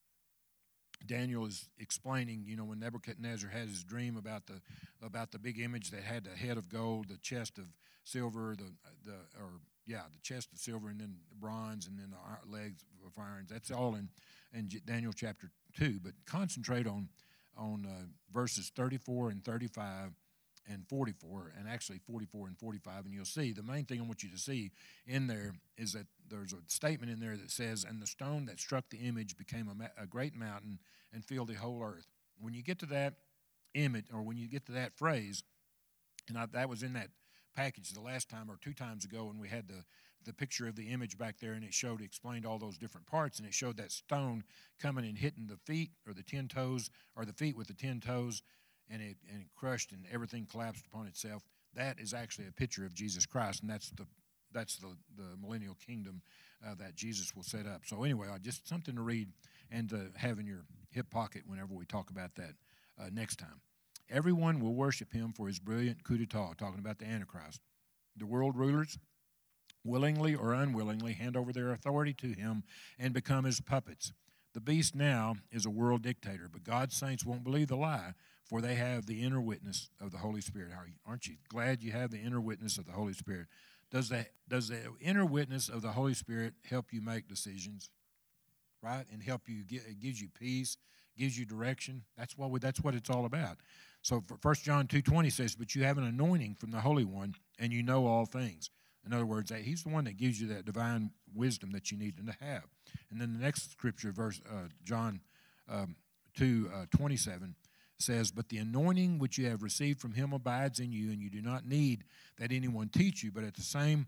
Daniel is explaining. You know, when Nebuchadnezzar had his dream about the about the big image that had the head of gold, the chest of silver, the the or yeah, the chest of silver, and then the bronze, and then the legs of iron. That's all in in Daniel chapter two. But concentrate on on uh, verses thirty-four and thirty-five. And forty-four, and actually forty-four and forty-five, and you'll see the main thing I want you to see in there is that there's a statement in there that says, "And the stone that struck the image became a, ma- a great mountain and filled the whole earth." When you get to that image, or when you get to that phrase, and I, that was in that package the last time or two times ago, and we had the the picture of the image back there, and it showed, explained all those different parts, and it showed that stone coming and hitting the feet or the ten toes, or the feet with the ten toes. And it and it crushed and everything collapsed upon itself. That is actually a picture of Jesus Christ, and that's the that's the, the millennial kingdom uh, that Jesus will set up. So anyway, just something to read and to have in your hip pocket whenever we talk about that uh, next time. Everyone will worship him for his brilliant coup d'etat, talking about the Antichrist. The world rulers, willingly or unwillingly, hand over their authority to him and become his puppets. The beast now is a world dictator, but God's saints won't believe the lie, for they have the inner witness of the Holy Spirit. Aren't you glad you have the inner witness of the Holy Spirit? Does the, does the inner witness of the Holy Spirit help you make decisions, right? And help you, get, it gives you peace, gives you direction. That's what, we, that's what it's all about. So First John two twenty says, "But you have an anointing from the Holy One, and you know all things." In other words, he's the one that gives you that divine wisdom that you need to have. And then the next scripture, verse uh, John um, two twenty-seven, says, "But the anointing which you have received from him abides in you, and you do not need that anyone teach you, but at the same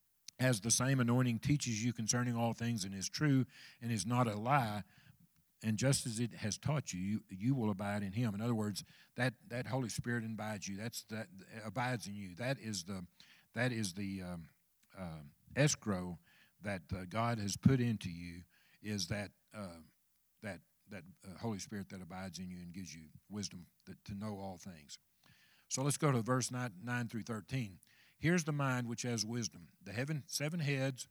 as the same anointing teaches you concerning all things and is true and is not a lie, and just as it has taught you, you, you will abide in him." In other words, that, that Holy Spirit abides you. That's that abides in you. That is the that is the um, uh, escrow that uh, God has put into you. Is that uh, that that uh, Holy Spirit that abides in you and gives you wisdom that, to know all things. So let's go to verse nine, nine through thirteen. "Here's the mind which has wisdom. The heaven seven heads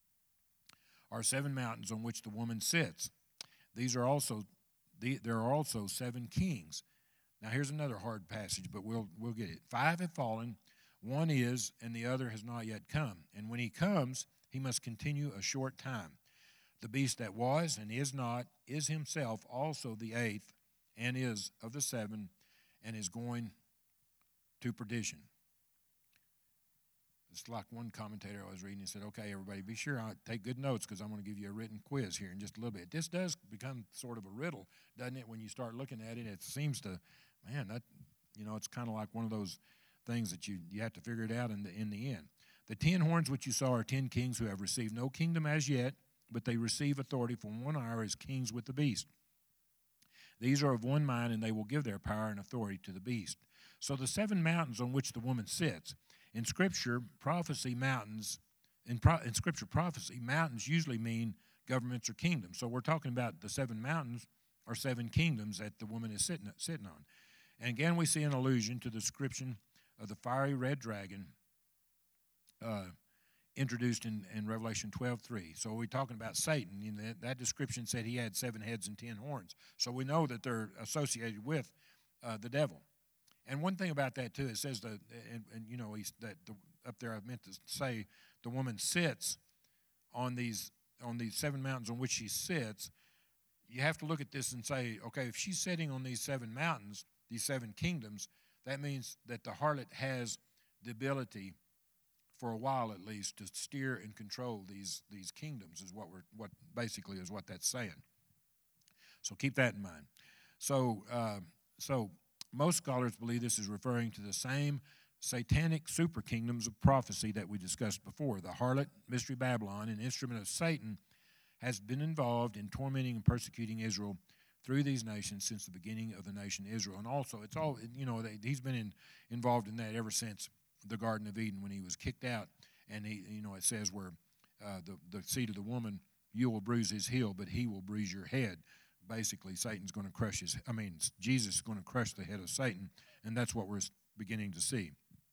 are seven mountains on which the woman sits. These are also the, there are also seven kings." Now here's another hard passage, but we'll we'll get it. "Five have fallen, one is, and the other has not yet come. And when he comes, he must continue a short time. The beast that was and is not is himself also the eighth, and is of the seven, and is going to perdition." It's like one commentator I was reading, he said, "Okay, everybody, be sure I take good notes, because I'm going to give you a written quiz here in just a little bit." This does become sort of a riddle, doesn't it? When you start looking at it, it seems to, man, that, you know, it's kind of like one of those things that you, you have to figure it out in the, in the end. "The ten horns which you saw are ten kings who have received no kingdom as yet, but they receive authority for one hour as kings with the beast. These are of one mind, and they will give their power and authority to the beast." So the seven mountains on which the woman sits, in Scripture, prophecy mountains, in, pro, in Scripture, prophecy, mountains usually mean governments or kingdoms. So we're talking about the seven mountains or seven kingdoms that the woman is sitting, sitting on. And again, we see an allusion to the description of the fiery red dragon uh, introduced in, in Revelation twelve three. So we're talking about Satan. You know, that, that description said he had seven heads and ten horns. So we know that they're associated with uh, the devil. And one thing about that, too, it says that, and, and you know, he's, that the, up there I meant to say the woman sits on these on these seven mountains on which she sits. You have to look at this and say, okay, if she's sitting on these seven mountains, these seven kingdoms, that means that the harlot has the ability, for a while at least, to steer and control these these kingdoms. Is what we're what basically is what that's saying. So keep that in mind. So uh, so most scholars believe this is referring to the same satanic super kingdoms of prophecy that we discussed before. The harlot, Mystery Babylon, an instrument of Satan, has been involved in tormenting and persecuting Israel through these nations since the beginning of the nation Israel. And also, it's all, you know, they, he's been in, involved in that ever since the Garden of Eden when he was kicked out. And, he, you know, it says where uh, the, the seed of the woman, you will bruise his heel, but he will bruise your head. Basically, Satan's going to crush his, I mean, Jesus is going to crush the head of Satan, and that's what we're beginning to see.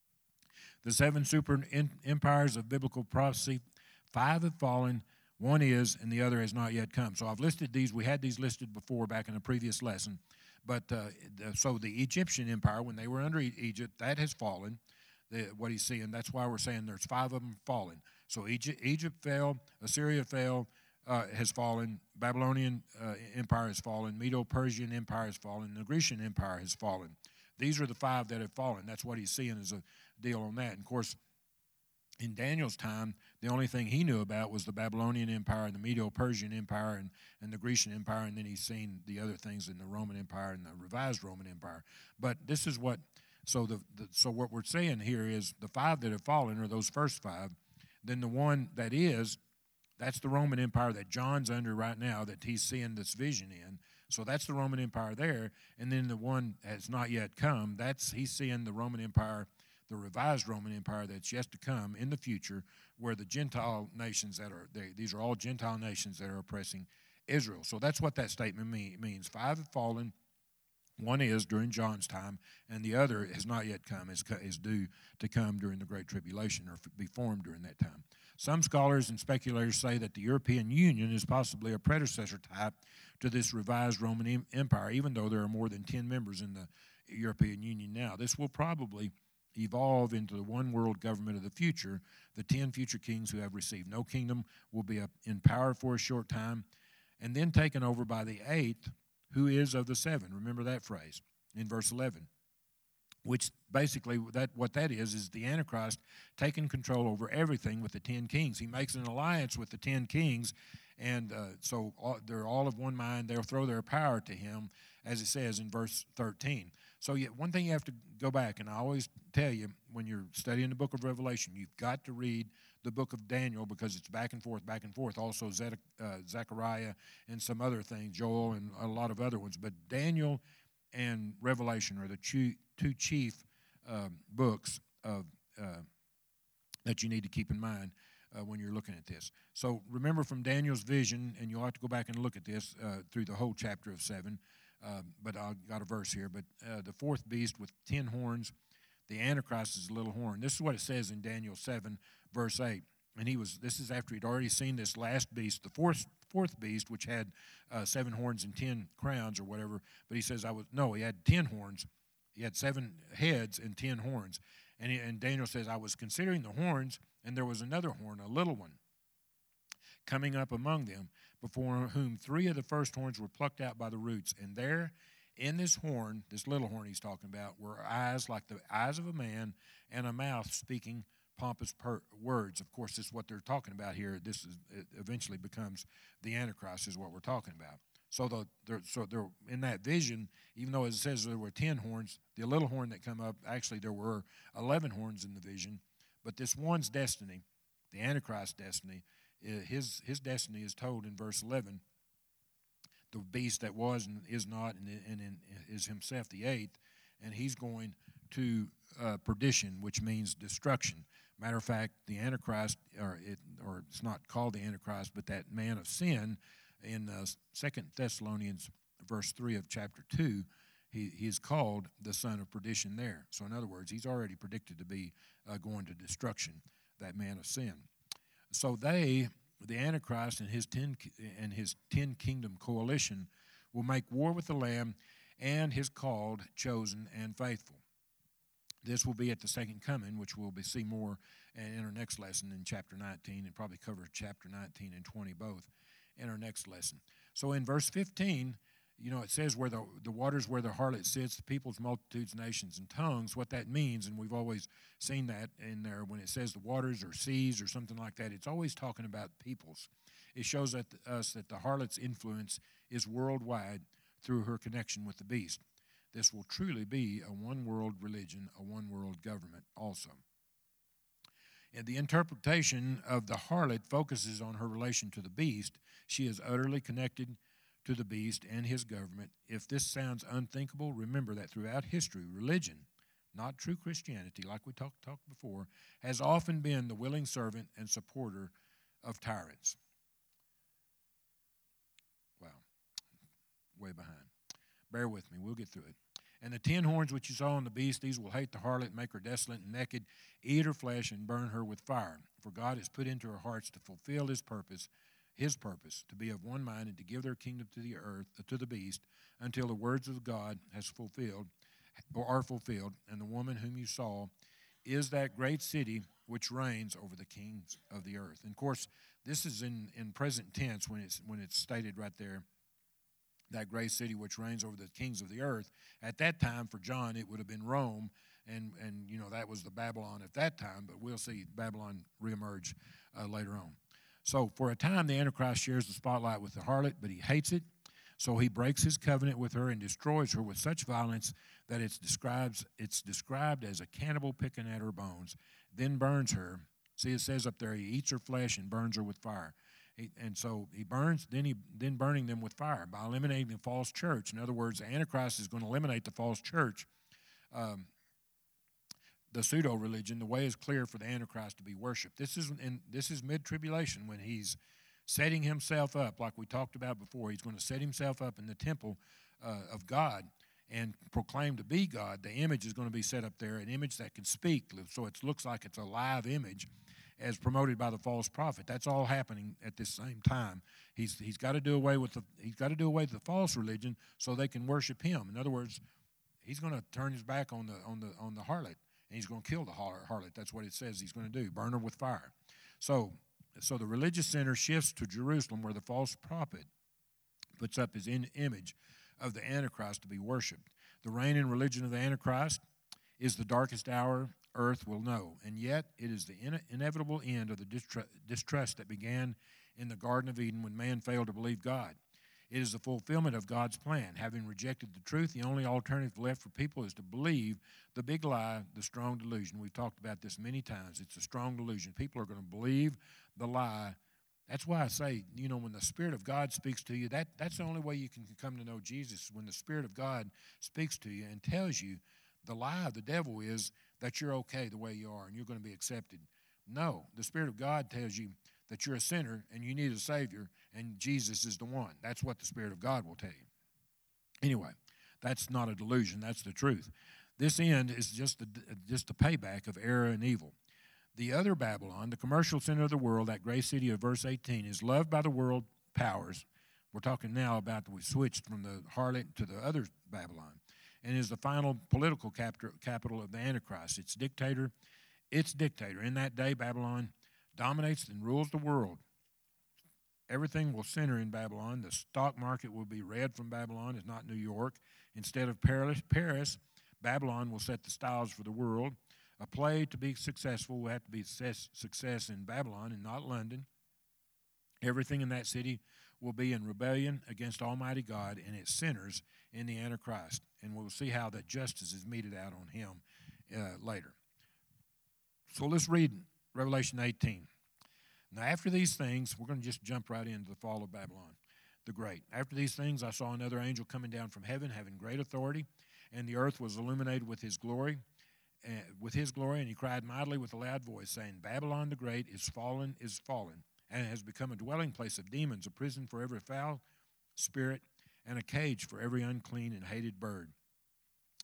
The seven super empires of biblical prophecy, five have fallen, one is, and the other has not yet come. So I've listed these. We had these listed before back in a previous lesson. But uh, so the Egyptian empire, when they were under Egypt, that has fallen. The, what he's seeing, that's why we're saying there's five of them fallen. So Egypt, Egypt fell, Assyria fell, uh, has fallen, Babylonian uh, empire has fallen, Medo-Persian empire has fallen, the Grecian empire has fallen. These are the five that have fallen. That's what he's seeing as a deal on that. And, of course, in Daniel's time, the only thing he knew about was the Babylonian Empire and the Medo-Persian Empire and, and the Grecian Empire, and then he's seen the other things in the Roman Empire and the revised Roman Empire. But this is what, so the, the so what we're saying here is the five that have fallen are those first five. Then the one that is, that's the Roman Empire that John's under right now that he's seeing this vision in. So that's the Roman Empire there. And then the one has not yet come, that's he's seeing the Roman Empire, the revised Roman Empire that's yet to come in the future, where the Gentile nations that are, they, these are all Gentile nations that are oppressing Israel. So that's what that statement mean, means. Five have fallen, one is during John's time, and the other has not yet come, is, is due to come during the Great Tribulation or be formed during that time. Some scholars and speculators say that the European Union is possibly a predecessor type to this revised Roman Empire, even though there are more than ten members in the European Union now. This will probably evolve into the one world government of the future. The ten future kings who have received no kingdom will be in power for a short time, and then taken over by the eighth, who is of the seven. Remember that phrase in verse eleven, which basically that what that is is the Antichrist taking control over everything with the ten kings. He makes an alliance with the ten kings, and uh, so all, they're all of one mind. They'll throw their power to him, as it says in verse thirteen. So yet one thing you have to go back, and I always tell you when you're studying the book of Revelation, you've got to read the book of Daniel because it's back and forth, back and forth. Also Zed- uh, Zechariah and some other things, Joel and a lot of other ones. But Daniel and Revelation are the two, two chief uh, books of uh, that you need to keep in mind uh, when you're looking at this. So remember from Daniel's vision, and you'll have to go back and look at this uh, through the whole chapter of seven. Uh, but I've got a verse here. But uh, the fourth beast with ten horns, the Antichrist is a little horn. This is what it says in Daniel seven, verse eight. And he was. This is after he'd already seen this last beast, the fourth fourth beast, which had uh, seven horns and ten crowns or whatever. But he says, I was no, he had ten horns. He had seven heads and ten horns. And, he, and Daniel says, I was considering the horns, and there was another horn, a little one, coming up among them, before whom three of the first horns were plucked out by the roots. And there in this horn, this little horn he's talking about, were eyes like the eyes of a man and a mouth speaking pompous per- words. Of course, this is what they're talking about here. This is, it eventually becomes the Antichrist is what we're talking about. So the there, so there in that vision, even though it says there were ten horns, the little horn that come up, actually there were eleven horns in the vision. But this one's destiny, the Antichrist's destiny, His his destiny is told in verse eleven. The beast that was and is not and, and, and is himself the eighth, and he's going to uh, perdition, which means destruction. Matter of fact, the Antichrist, or it, or it's not called the Antichrist, but that man of sin, in uh, Second Thessalonians verse three of chapter two, he, he is called the son of perdition there. So in other words, he's already predicted to be uh, going to destruction, that man of sin. So they, the Antichrist and his ten and his ten kingdom coalition, will make war with the Lamb and his called, chosen, and faithful. This will be at the second coming, which we'll be, see more in our next lesson in chapter nineteen, and probably cover chapter nineteen and twenty both in our next lesson. So in verse fifteen, you know, it says where the, the waters where the harlot sits, the peoples, multitudes, nations, and tongues, what that means, and we've always seen that in there when it says the waters or seas or something like that, it's always talking about peoples. It shows that, us that the harlot's influence is worldwide through her connection with the beast. This will truly be a one-world religion, a one-world government also. And the interpretation of the harlot focuses on her relation to the beast. She is utterly connected to the beast and his government. If this sounds unthinkable, remember that throughout history, religion, not true Christianity, like we talked talked before, has often been the willing servant and supporter of tyrants. Wow, way behind. Bear with me, we'll get through it. And the ten horns which you saw on the beast, these will hate the harlot, make her desolate and naked, eat her flesh, and burn her with fire. For God has put into her hearts to fulfill his purpose, his purpose, to be of one mind and to give their kingdom to the earth, to the beast, until the words of God has fulfilled, or are fulfilled. And the woman whom you saw is that great city which reigns over the kings of the earth. And of course, this is in, in present tense when it's when it's stated right there, that great city which reigns over the kings of the earth. At that time, for John, it would have been Rome, and, and you know, that was the Babylon at that time, but we'll see Babylon reemerge uh, later on. So for a time, the Antichrist shares the spotlight with the harlot, but he hates it, so he breaks his covenant with her and destroys her with such violence that it's, describes, it's described as a cannibal picking at her bones, then burns her. See, it says up there, he eats her flesh and burns her with fire. He, and so he burns, then he then burning them with fire by eliminating the false church. In other words, the Antichrist is going to eliminate the false church. Um, the pseudo-religion, the way is clear for the Antichrist to be worshipped. This is in, this is mid-tribulation when he's setting himself up, like we talked about before. He's going to set himself up in the temple uh, of God and proclaim to be God. The image is going to be set up there, an image that can speak, so it looks like it's a live image, as promoted by the false prophet. That's all happening at this same time. He's he's got to do away with the he's got to do away with the false religion so they can worship him. In other words, he's going to turn his back on the on the on the harlot, and he's going to kill the harlot. That's what it says he's going to do, burn her with fire. So so the religious center shifts to Jerusalem, where the false prophet puts up his in, image of the Antichrist to be worshipped. The reign and religion of the Antichrist is the darkest hour earth will know, and yet it is the in- inevitable end of the distru- distrust that began in the Garden of Eden when man failed to believe God. It is the fulfillment of God's plan. Having rejected the truth, the only alternative left for people is to believe the big lie, the strong delusion. We've talked about this many times. It's a strong delusion. People are going to believe the lie. That's why I say, you know, when the Spirit of God speaks to you, that, that's the only way you can come to know Jesus, when the Spirit of God speaks to you and tells you the lie of the devil is that you're okay the way you are and you're going to be accepted. No, the Spirit of God tells you that you're a sinner and you need a Savior, and Jesus is the one. That's what the Spirit of God will tell you. Anyway, that's not a delusion. That's the truth. This end is just the, just the payback of error and evil. The other Babylon, the commercial center of the world, that great city of verse eighteen, is loved by the world powers. We're talking now about we switched from the harlot to the other Babylon, and is the final political capital of the Antichrist. Its dictator, its dictator. In that day, Babylon dominates and rules the world. Everything will center in Babylon. The stock market will be red from Babylon. It's not New York. Instead of Paris, Paris, Babylon will set the styles for the world. A play to be successful will have to be success, success in Babylon and not London. Everything in that city will be in rebellion against Almighty God, and it centers in the Antichrist. And we'll see how that justice is meted out on him uh, later. So let's read Revelation eighteen. Now, after these things, we're going to just jump right into the fall of Babylon the Great. After these things, I saw another angel coming down from heaven, having great authority, and the earth was illuminated with his glory, uh, with his glory, and he cried mightily with a loud voice, saying, Babylon the Great is fallen, is fallen, and has become a dwelling place of demons, a prison for every foul spirit, and a cage for every unclean and hated bird.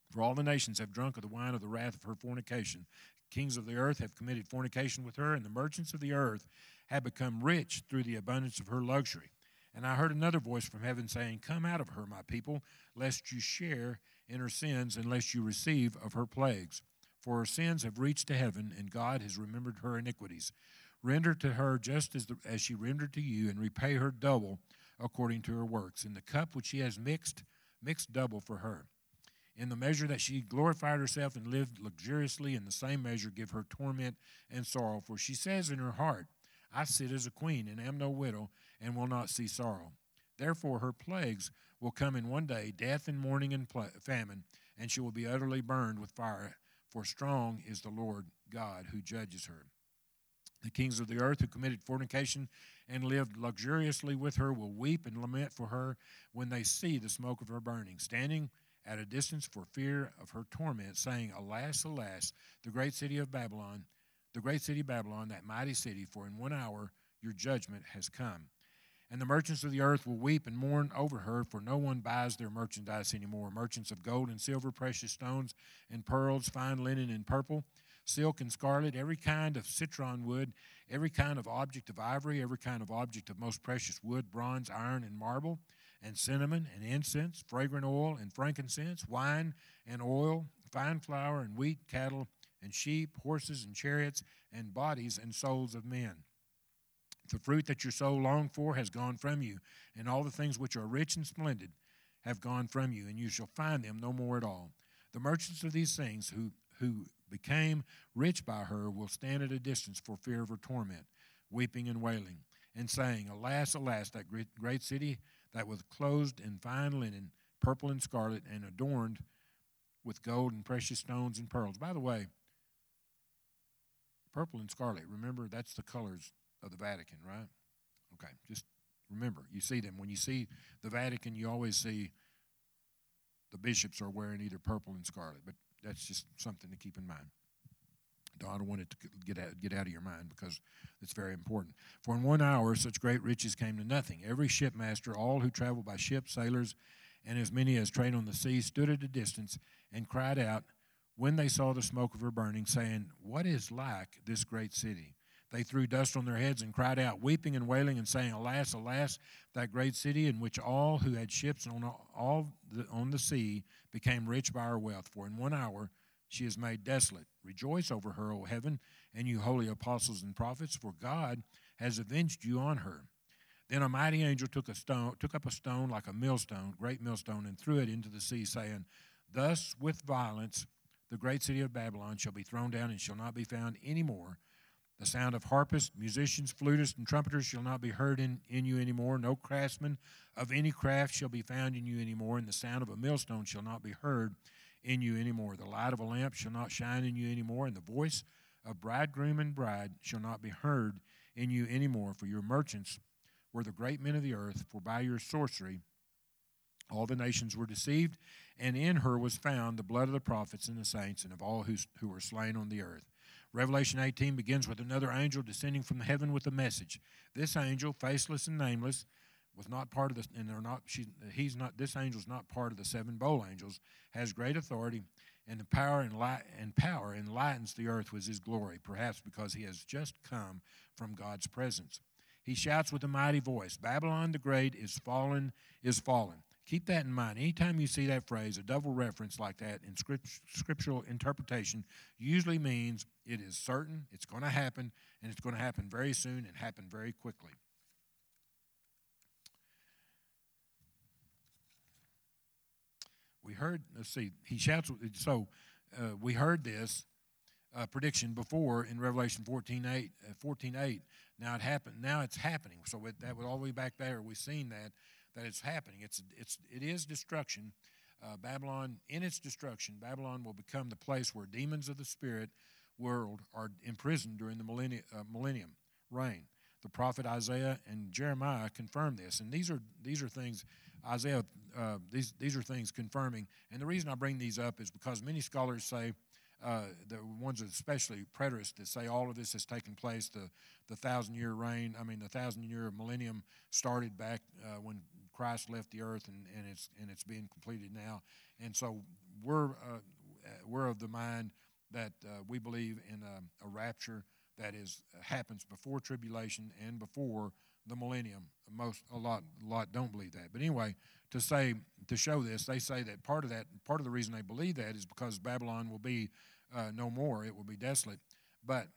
For all the nations have drunk of the wine of the wrath of her fornication. Kings of the earth have committed fornication with her, and the merchants of the earth have become rich through the abundance of her luxury. And I heard another voice from heaven saying, Come out of her, my people, lest you share in her sins, and lest you receive of her plagues. For her sins have reached to heaven, and God has remembered her iniquities. Render to her just as, the, as she rendered to you, and repay her double according to her works. In the cup which she has mixed, mix double for her. In the measure that she glorified herself and lived luxuriously, in the same measure give her torment and sorrow. For she says in her heart, I sit as a queen, and am no widow, and will not see sorrow. Therefore her plagues will come in one day, death and mourning and pl- famine, and she will be utterly burned with fire. For strong is the Lord God who judges her. The kings of the earth who committed fornication and lived luxuriously with her will weep and lament for her when they see the smoke of her burning, standing at a distance for fear of her torment, saying, Alas, alas, the great city of Babylon, the great city Babylon, that mighty city, for in one hour your judgment has come. And the merchants of the earth will weep and mourn over her, for no one buys their merchandise anymore. Merchants of gold and silver, precious stones and pearls, fine linen and purple, silk and scarlet, every kind of citron wood, every kind of object of ivory, every kind of object of most precious wood, bronze, iron, and marble, and cinnamon and incense, fragrant oil and frankincense, wine and oil, fine flour and wheat, cattle and sheep, horses and chariots, and bodies and souls of men. The fruit that your soul longed for has gone from you, and all the things which are rich and splendid have gone from you, and you shall find them no more at all. The merchants of these things who, who became rich by her will stand at a distance for fear of her torment, weeping and wailing, and saying, Alas, alas, that great, great city that was clothed in fine linen, purple and scarlet, and adorned with gold and precious stones and pearls. By the way, purple and scarlet, remember, that's the colors of the Vatican, right? Okay, just remember, you see them. When you see the Vatican, you always see the bishops are wearing either purple and scarlet, but that's just something to keep in mind. I don't want it to get out, get out of your mind because it's very important. For in one hour such great riches came to nothing. Every shipmaster, all who travel by ship, sailors, and as many as trade on the sea, stood at a distance and cried out when they saw the smoke of her burning, saying, What is like this great city? They threw dust on their heads and cried out, weeping and wailing and saying, Alas, alas, that great city in which all who had ships on all the, on the sea became rich by her wealth. For in one hour she is made desolate. Rejoice over her, O heaven, and you holy apostles and prophets, for God has avenged you on her. Then a mighty angel took a stone, took up a stone like a millstone, great millstone, and threw it into the sea, saying, Thus with violence the great city of Babylon shall be thrown down and shall not be found any more. The sound of harpists, musicians, flutists, and trumpeters shall not be heard in, in you anymore. No craftsman of any craft shall be found in you anymore, and the sound of a millstone shall not be heard in you anymore. The light of a lamp shall not shine in you anymore, and the voice of bridegroom and bride shall not be heard in you anymore. For your merchants were the great men of the earth, for by your sorcery all the nations were deceived, and in her was found the blood of the prophets and the saints and of all who, who were slain on the earth. Revelation eighteen begins with another angel descending from heaven with a message. This angel, faceless and nameless, was not part of the, and they're not, she, he's not, this angel's not part of the seven bowl angels, has great authority, and the power and light, and power enlightens the earth with his glory, perhaps because he has just come from God's presence. He shouts with a mighty voice, Babylon the Great is fallen, is fallen. Keep that in mind. Anytime you see that phrase, a double reference like that in script, scriptural interpretation usually means it is certain, it's going to happen, and it's going to happen very soon and happen very quickly. We heard, let's see, he shouts, so uh, we heard this uh, prediction before in Revelation fourteen eight. Uh, fourteen eight. Now it happened, now it's happening. So it, that was all the way back there, we've seen that. that it's happening. It's, it's, it is destruction. Uh, Babylon, in its destruction, Babylon will become the place where demons of the spirit world are imprisoned during the millennium, uh, millennium reign. The prophet Isaiah and Jeremiah confirm this, and these are these are things Isaiah uh, these these are things confirming. And the reason I bring these up is because many scholars say, uh, the ones especially preterists that say all of this has taken place. The the thousand year reign, I mean the thousand year millennium started back uh, when Christ left the earth, and, and it's and it's being completed now. And so we're uh, we're of the mind that uh, we believe in a, a rapture that is uh, happens before tribulation and before the millennium. Most a lot a lot don't believe that. But anyway, to say to show this, they say that part of that part of the reason they believe that is because Babylon will be uh, no more; it will be desolate. But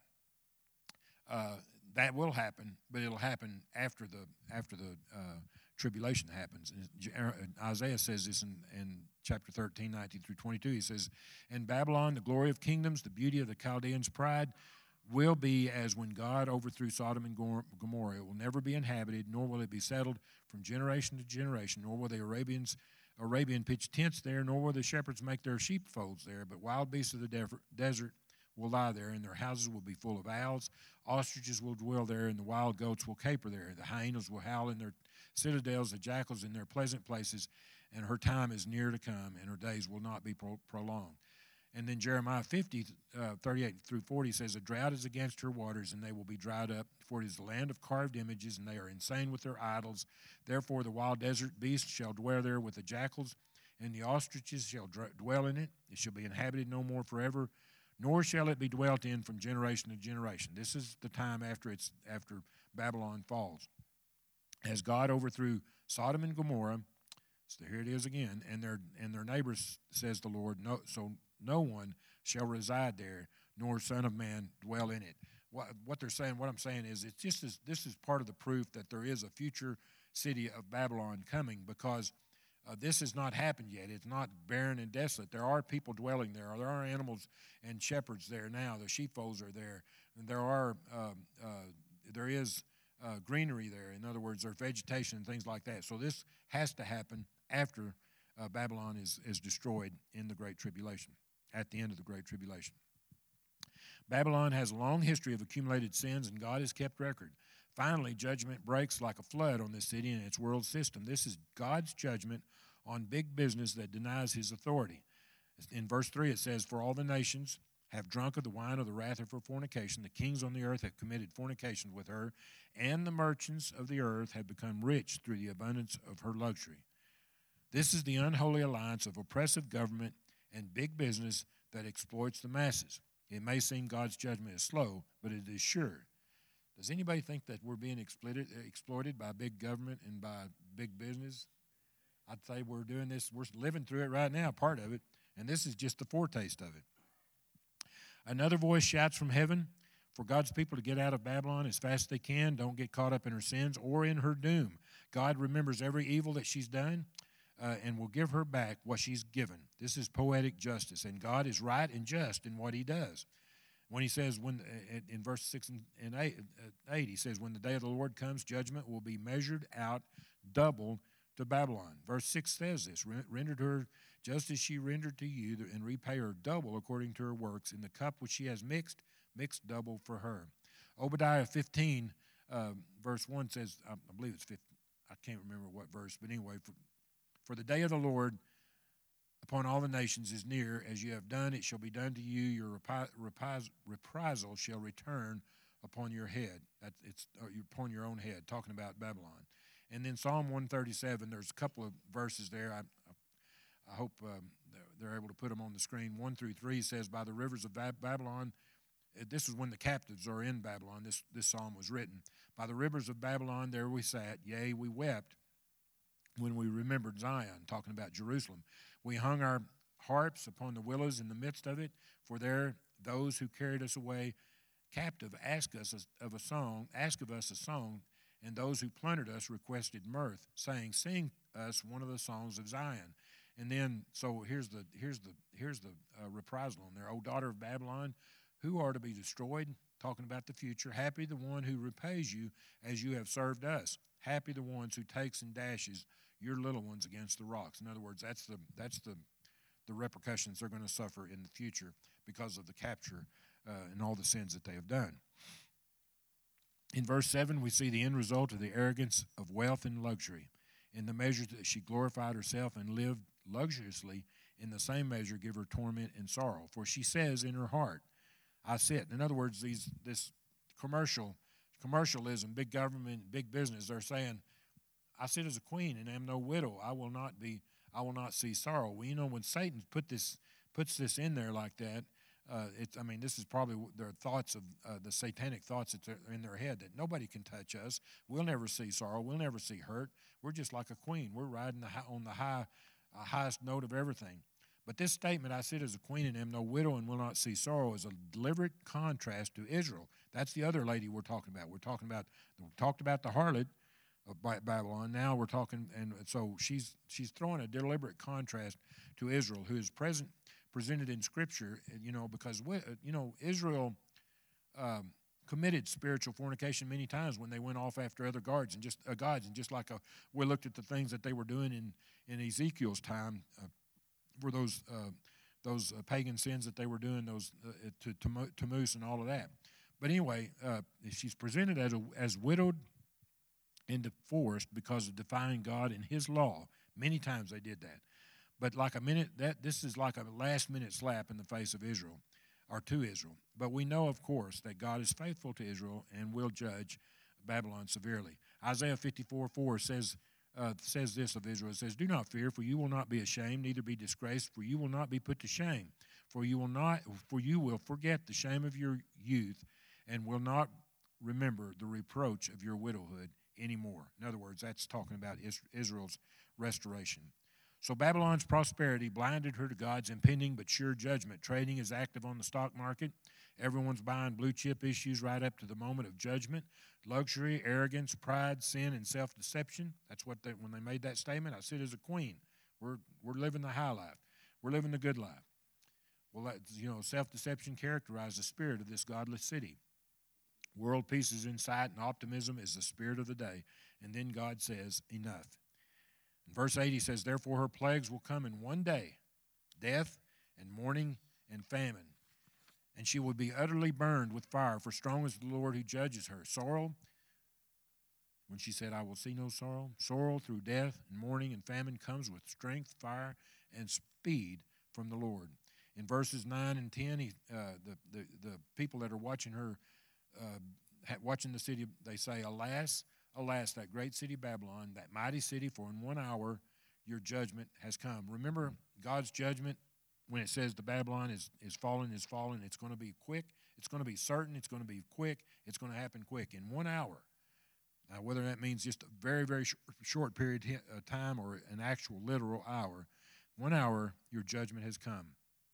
uh, that will happen, but it'll happen after the after the uh, tribulation happens. And Isaiah says this in, in chapter thirteen, nineteen through twenty-two. He says, "In Babylon, the glory of kingdoms, the beauty of the Chaldeans' pride, will be as when God overthrew Sodom and Gomorrah. It will never be inhabited, nor will it be settled from generation to generation, nor will the Arabians Arabian pitch tents there, nor will the shepherds make their sheepfolds there. But wild beasts of the de- desert will lie there, and their houses will be full of owls. Ostriches will dwell there, and the wild goats will caper there. The hyenas will howl in their citadels, the jackals in their pleasant places, and her time is near to come, and her days will not be pro- prolonged." And then Jeremiah fifty, uh, thirty-eight through forty says, "A drought is against her waters, and they will be dried up, for it is the land of carved images, and they are insane with their idols. Therefore the wild desert beasts shall dwell there with the jackals, and the ostriches shall dr- dwell in it. It shall be inhabited no more forever, nor shall it be dwelt in from generation to generation." This is the time after it's after Babylon falls. "As God overthrew Sodom and Gomorrah," so here it is again, "and their and their neighbors, says the Lord, no, so no one shall reside there, nor son of man dwell in it." What, what they're saying, what I'm saying is, it's just as, this is part of the proof that there is a future city of Babylon coming, because uh, this has not happened yet. It's not barren and desolate. There are people dwelling there. There are animals and shepherds there now. The sheepfolds are there, and there are um, uh, there is uh, greenery there. In other words, there's vegetation and things like that. So this has to happen after uh, Babylon is is destroyed in the Great Tribulation, at the end of the Great Tribulation. Babylon has a long history of accumulated sins, and God has kept record. Finally, judgment breaks like a flood on this city and its world system. This is God's judgment on big business that denies his authority. In verse three, it says, "For all the nations have drunk of the wine of the wrath of her fornication. The kings on the earth have committed fornication with her, and the merchants of the earth have become rich through the abundance of her luxury." This is the unholy alliance of oppressive government and big business that exploits the masses. It may seem God's judgment is slow, but it is sure. Does anybody think that we're being exploited, exploited by big government and by big business? I'd say we're doing this, we're living through it right now, part of it, and this is just a foretaste of it. Another voice shouts from heaven for God's people to get out of Babylon as fast as they can. Don't get caught up in her sins or in her doom. God remembers every evil that she's done uh, and will give her back what she's given. This is poetic justice, and God is right and just in what he does. When he says, when in verse six and eight, he says, "When the day of the Lord comes, judgment will be measured out double to Babylon." Verse six says this, "Rendered her just as she rendered to you, and repay her double according to her works. In the cup which she has mixed, mixed double for her." Obadiah fifteen, uh, verse one says, I believe it's fifteen, I can't remember what verse, but anyway, for, for the day of the Lord upon all the nations is near. As you have done, it shall be done to you. Your repi- repris- reprisal shall return upon your head. That it's uh, upon your own head, talking about Babylon. And then Psalm one thirty-seven, there's a couple of verses there. I, I hope um, they're able to put them on the screen. One through three says, "By the rivers of Babylon," this is when the captives are in Babylon, this, this psalm was written. "By the rivers of Babylon there we sat, yea, we wept when we remembered Zion," talking about Jerusalem. "We hung our harps upon the willows in the midst of it, for there those who carried us away captive asked us of a song, asked of us a song, and those who plundered us requested mirth, saying, Sing us one of the songs of Zion." And then, so here's the here's the here's the uh, reprisal on there. "O daughter of Babylon, who are to be destroyed," talking about the future. "Happy the one who repays you as you have served us. Happy the ones who takes and dashes your little ones against the rocks." In other words, that's the that's the the repercussions they're going to suffer in the future because of the capture uh, and all the sins that they have done. In verse seven, we see the end result of the arrogance of wealth and luxury. "In the measure that she glorified herself and lived luxuriously, in the same measure give her torment and sorrow. For she says in her heart, I sit." In other words, these this commercial commercialism, big government, big business, they're saying, I sit as a queen and am no widow. I will not be. I will not see sorrow. Well, you know, when Satan put this puts this in there like that, uh, it's. I mean, this is probably their thoughts of uh, the satanic thoughts that are in their head, that nobody can touch us. We'll never see sorrow. We'll never see hurt. We're just like a queen. We're riding the high, on the high, uh, highest note of everything. But this statement, I sit as a queen and am no widow and will not see sorrow, is a deliberate contrast to Israel. That's the other lady we're talking about. We're talking about, we talked about the harlot of Babylon. Now we're talking, and so she's she's throwing a deliberate contrast to Israel, who is present presented in Scripture. You know, because we, you know Israel um, committed spiritual fornication many times when they went off after other gods and just uh, gods, and just like a, we looked at the things that they were doing in in Ezekiel's time. Uh, were those uh, those uh, pagan sins that they were doing, those uh, to Tammuz and all of that. But anyway, uh, she's presented as a, as widowed and divorced because of defying God and His law. Many times they did that. But like a minute, that this is like a last minute slap in the face of Israel, or to Israel. But we know, of course, that God is faithful to Israel and will judge Babylon severely. Isaiah fifty-four four says. Uh, says this of Israel. It says, "Do not fear, for you will not be ashamed, neither be disgraced, for you will not be put to shame. For you will not, for you will forget the shame of your youth, and will not remember the reproach of your widowhood anymore." In other words, that's talking about Israel's restoration. So Babylon's prosperity blinded her to God's impending but sure judgment. Trading is active on the stock market. Everyone's buying blue chip issues right up to the moment of judgment. Luxury, arrogance, pride, sin, and self-deception. That's what they, when they made that statement, I sit as a queen. We're we're living the high life. We're living the good life. Well, that's, you know, self-deception characterized the spirit of this godless city. World peace is in sight, and optimism is the spirit of the day. And then God says, enough. In verse eight, He says, "Therefore her plagues will come in one day, death and mourning and famine. And she will be utterly burned with fire, for strong is the Lord who judges her." Sorrow, when she said, "I will see no sorrow," sorrow through death and mourning and famine comes with strength, fire, and speed from the Lord. In verses nine and ten, he, uh, the, the, the people that are watching her, uh, watching the city, they say, "Alas, alas, that great city Babylon, that mighty city, for in one hour your judgment has come." Remember, God's judgment, when it says the Babylon is, is fallen, is fallen, it's going to be quick, it's going to be certain, it's going to be quick, it's going to happen quick, in one hour. Now, whether that means just a very, very sh- short period of time or an actual literal hour, one hour your judgment has come.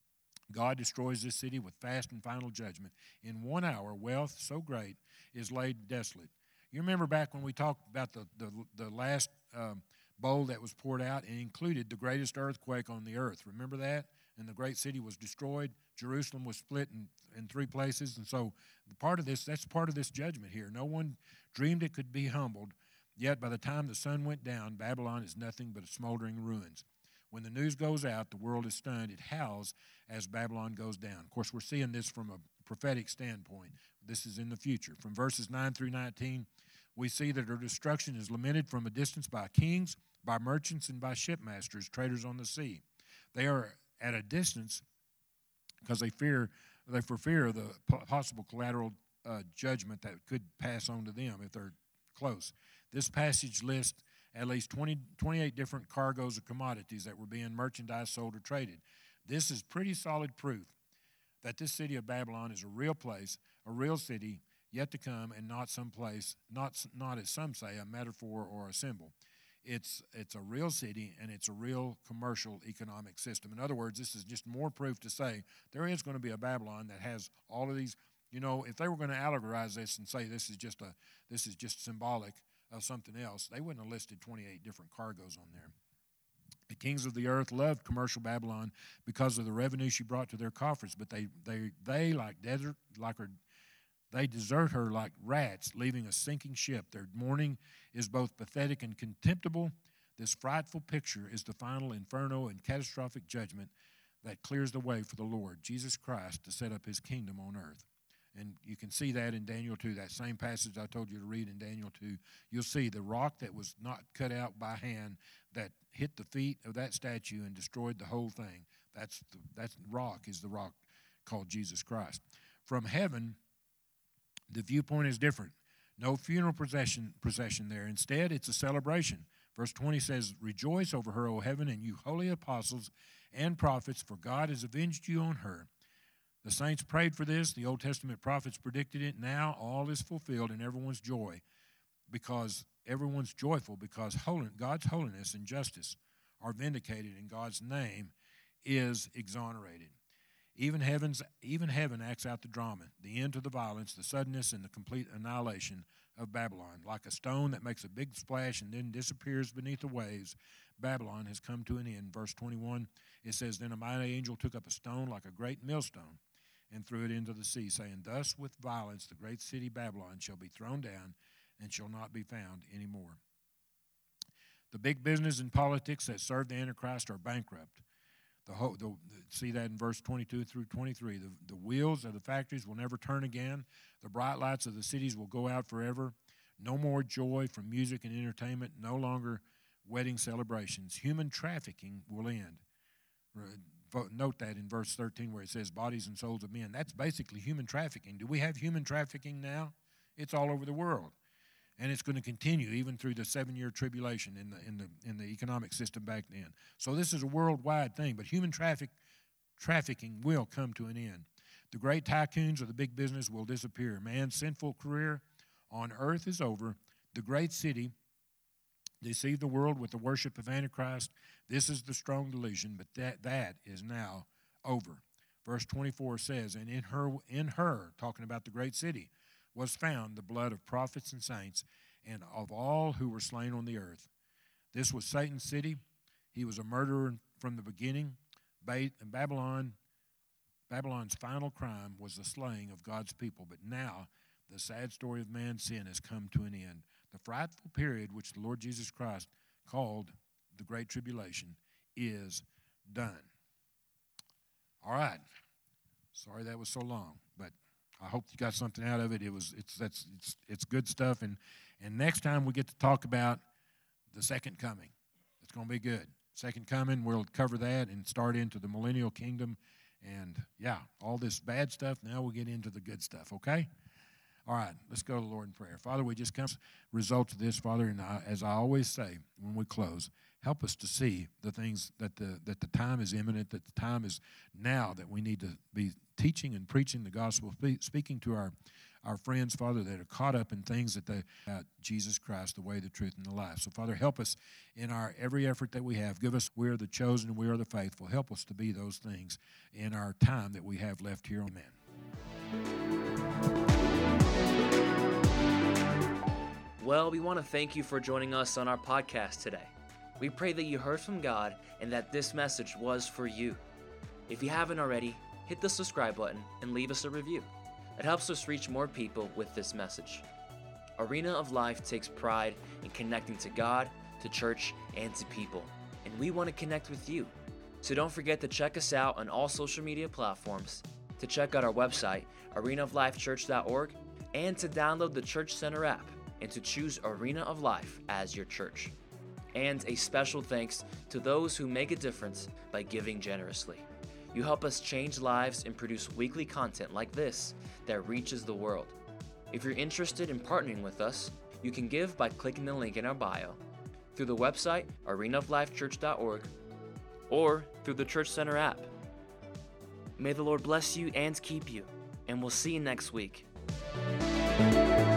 God destroys this city with fast and final judgment. In one hour, wealth so great is laid desolate. You remember back when we talked about the, the, the last um, bowl that was poured out, and included the greatest earthquake on the earth. Remember that? And the great city was destroyed. Jerusalem was split in, in three places. And so part of this, that's part of this judgment here. No one dreamed it could be humbled. Yet by the time the sun went down, Babylon is nothing but smoldering ruins. When the news goes out, the world is stunned. It howls as Babylon goes down. Of course, we're seeing this from a prophetic standpoint. This is in the future. From verses nine through nineteen, we see that her destruction is lamented from a distance by kings, by merchants, and by shipmasters, traders on the sea. They are at a distance because they fear, they for fear of the possible collateral uh, judgment that could pass on to them if they're close. This passage lists at least twenty, twenty-eight different cargoes of commodities that were being merchandised, sold, or traded. This is pretty solid proof that this city of Babylon is a real place, a real city yet to come, and not some place, not, not as some say, a metaphor or a symbol. It's it's a real city, and it's a real commercial economic system. In other words, this is just more proof to say there is going to be a Babylon that has all of these. You know, if they were going to allegorize this and say this is just a this is just symbolic of something else, they wouldn't have listed twenty-eight different cargoes on there. The kings of the earth loved commercial Babylon because of the revenue she brought to their coffers, but they they they like desert like her. They desert her like rats, leaving a sinking ship. Their mourning is both pathetic and contemptible. This frightful picture is the final inferno and catastrophic judgment that clears the way for the Lord, Jesus Christ, to set up His kingdom on earth. And you can see that in Daniel two, that same passage I told you to read in Daniel two. You'll see the rock that was not cut out by hand that hit the feet of that statue and destroyed the whole thing. That's the, that's rock is the rock called Jesus Christ. From heaven, the viewpoint is different. No funeral procession, procession there. Instead, it's a celebration. Verse twenty says, "Rejoice over her, O heaven, and you holy apostles and prophets, for God has avenged you on her." The saints prayed for this. The Old Testament prophets predicted it. Now all is fulfilled in everyone's joy, because everyone's joyful because holy, God's holiness and justice are vindicated, and God's name is exonerated. Even heaven's even heaven acts out the drama, the end to the violence, the suddenness, and the complete annihilation of Babylon. Like a stone that makes a big splash and then disappears beneath the waves, Babylon has come to an end. Verse twenty-one, it says, "Then a mighty angel took up a stone like a great millstone and threw it into the sea, saying, Thus with violence the great city Babylon shall be thrown down and shall not be found anymore." The big business and politics that serve the Antichrist are bankrupt. The, whole, the see that in verse twenty-two through twenty-three. The, the wheels of the factories will never turn again. The bright lights of the cities will go out forever. No more joy from music and entertainment. No longer wedding celebrations. Human trafficking will end. Note that in verse thirteen where it says bodies and souls of men. That's basically human trafficking. Do we have human trafficking now? It's all over the world. And it's going to continue even through the seven-year tribulation in the in the in the economic system back then. So this is a worldwide thing, but human traffic trafficking will come to an end. The great tycoons of the big business will disappear. Man's sinful career on earth is over. The great city deceived the world with the worship of Antichrist. This is the strong delusion, but that that is now over. Verse twenty-four says, "And in her in her, talking about the great city, was found the blood of prophets and saints, and of all who were slain on the earth." This was Satan's city. He was a murderer from the beginning. Babylon, Babylon's final crime was the slaying of God's people. But now the sad story of man's sin has come to an end. The frightful period which the Lord Jesus Christ called the Great Tribulation is done. All right. Sorry that was so long, but I hope you got something out of it. It was it's that's it's it's good stuff, and and next time we get to talk about the second coming. It's going to be good. Second coming, we'll cover that and start into the millennial kingdom, and yeah, all this bad stuff. Now we'll get into the good stuff. Okay. All right, let's go to the Lord in prayer. Father, we just come results of this, Father, and I, as I always say when we close, help us to see the things that the that the time is imminent, that the time is now, that we need to be teaching and preaching the gospel, speaking to our, our friends, Father, that are caught up in things that they about Jesus Christ, the way, the truth, and the life. So, Father, help us in our every effort that we have. Give us, we are the chosen, we are the faithful. Help us to be those things in our time that we have left here. Amen. Well, we want to thank you for joining us on our podcast today. We pray that you heard from God and that this message was for you. If you haven't already, hit the subscribe button and leave us a review. It helps us reach more people with this message. Arena of Life takes pride in connecting to God, to church, and to people, and we want to connect with you. So don't forget to check us out on all social media platforms, to check out our website, arena of life church dot org, and to download the Church Center app, and to choose Arena of Life as your church. And a special thanks to those who make a difference by giving generously. You help us change lives and produce weekly content like this that reaches the world. If you're interested in partnering with us, you can give by clicking the link in our bio, through the website, arena of life church dot org, or through the Church Center app. May the Lord bless you and keep you, and we'll see you next week.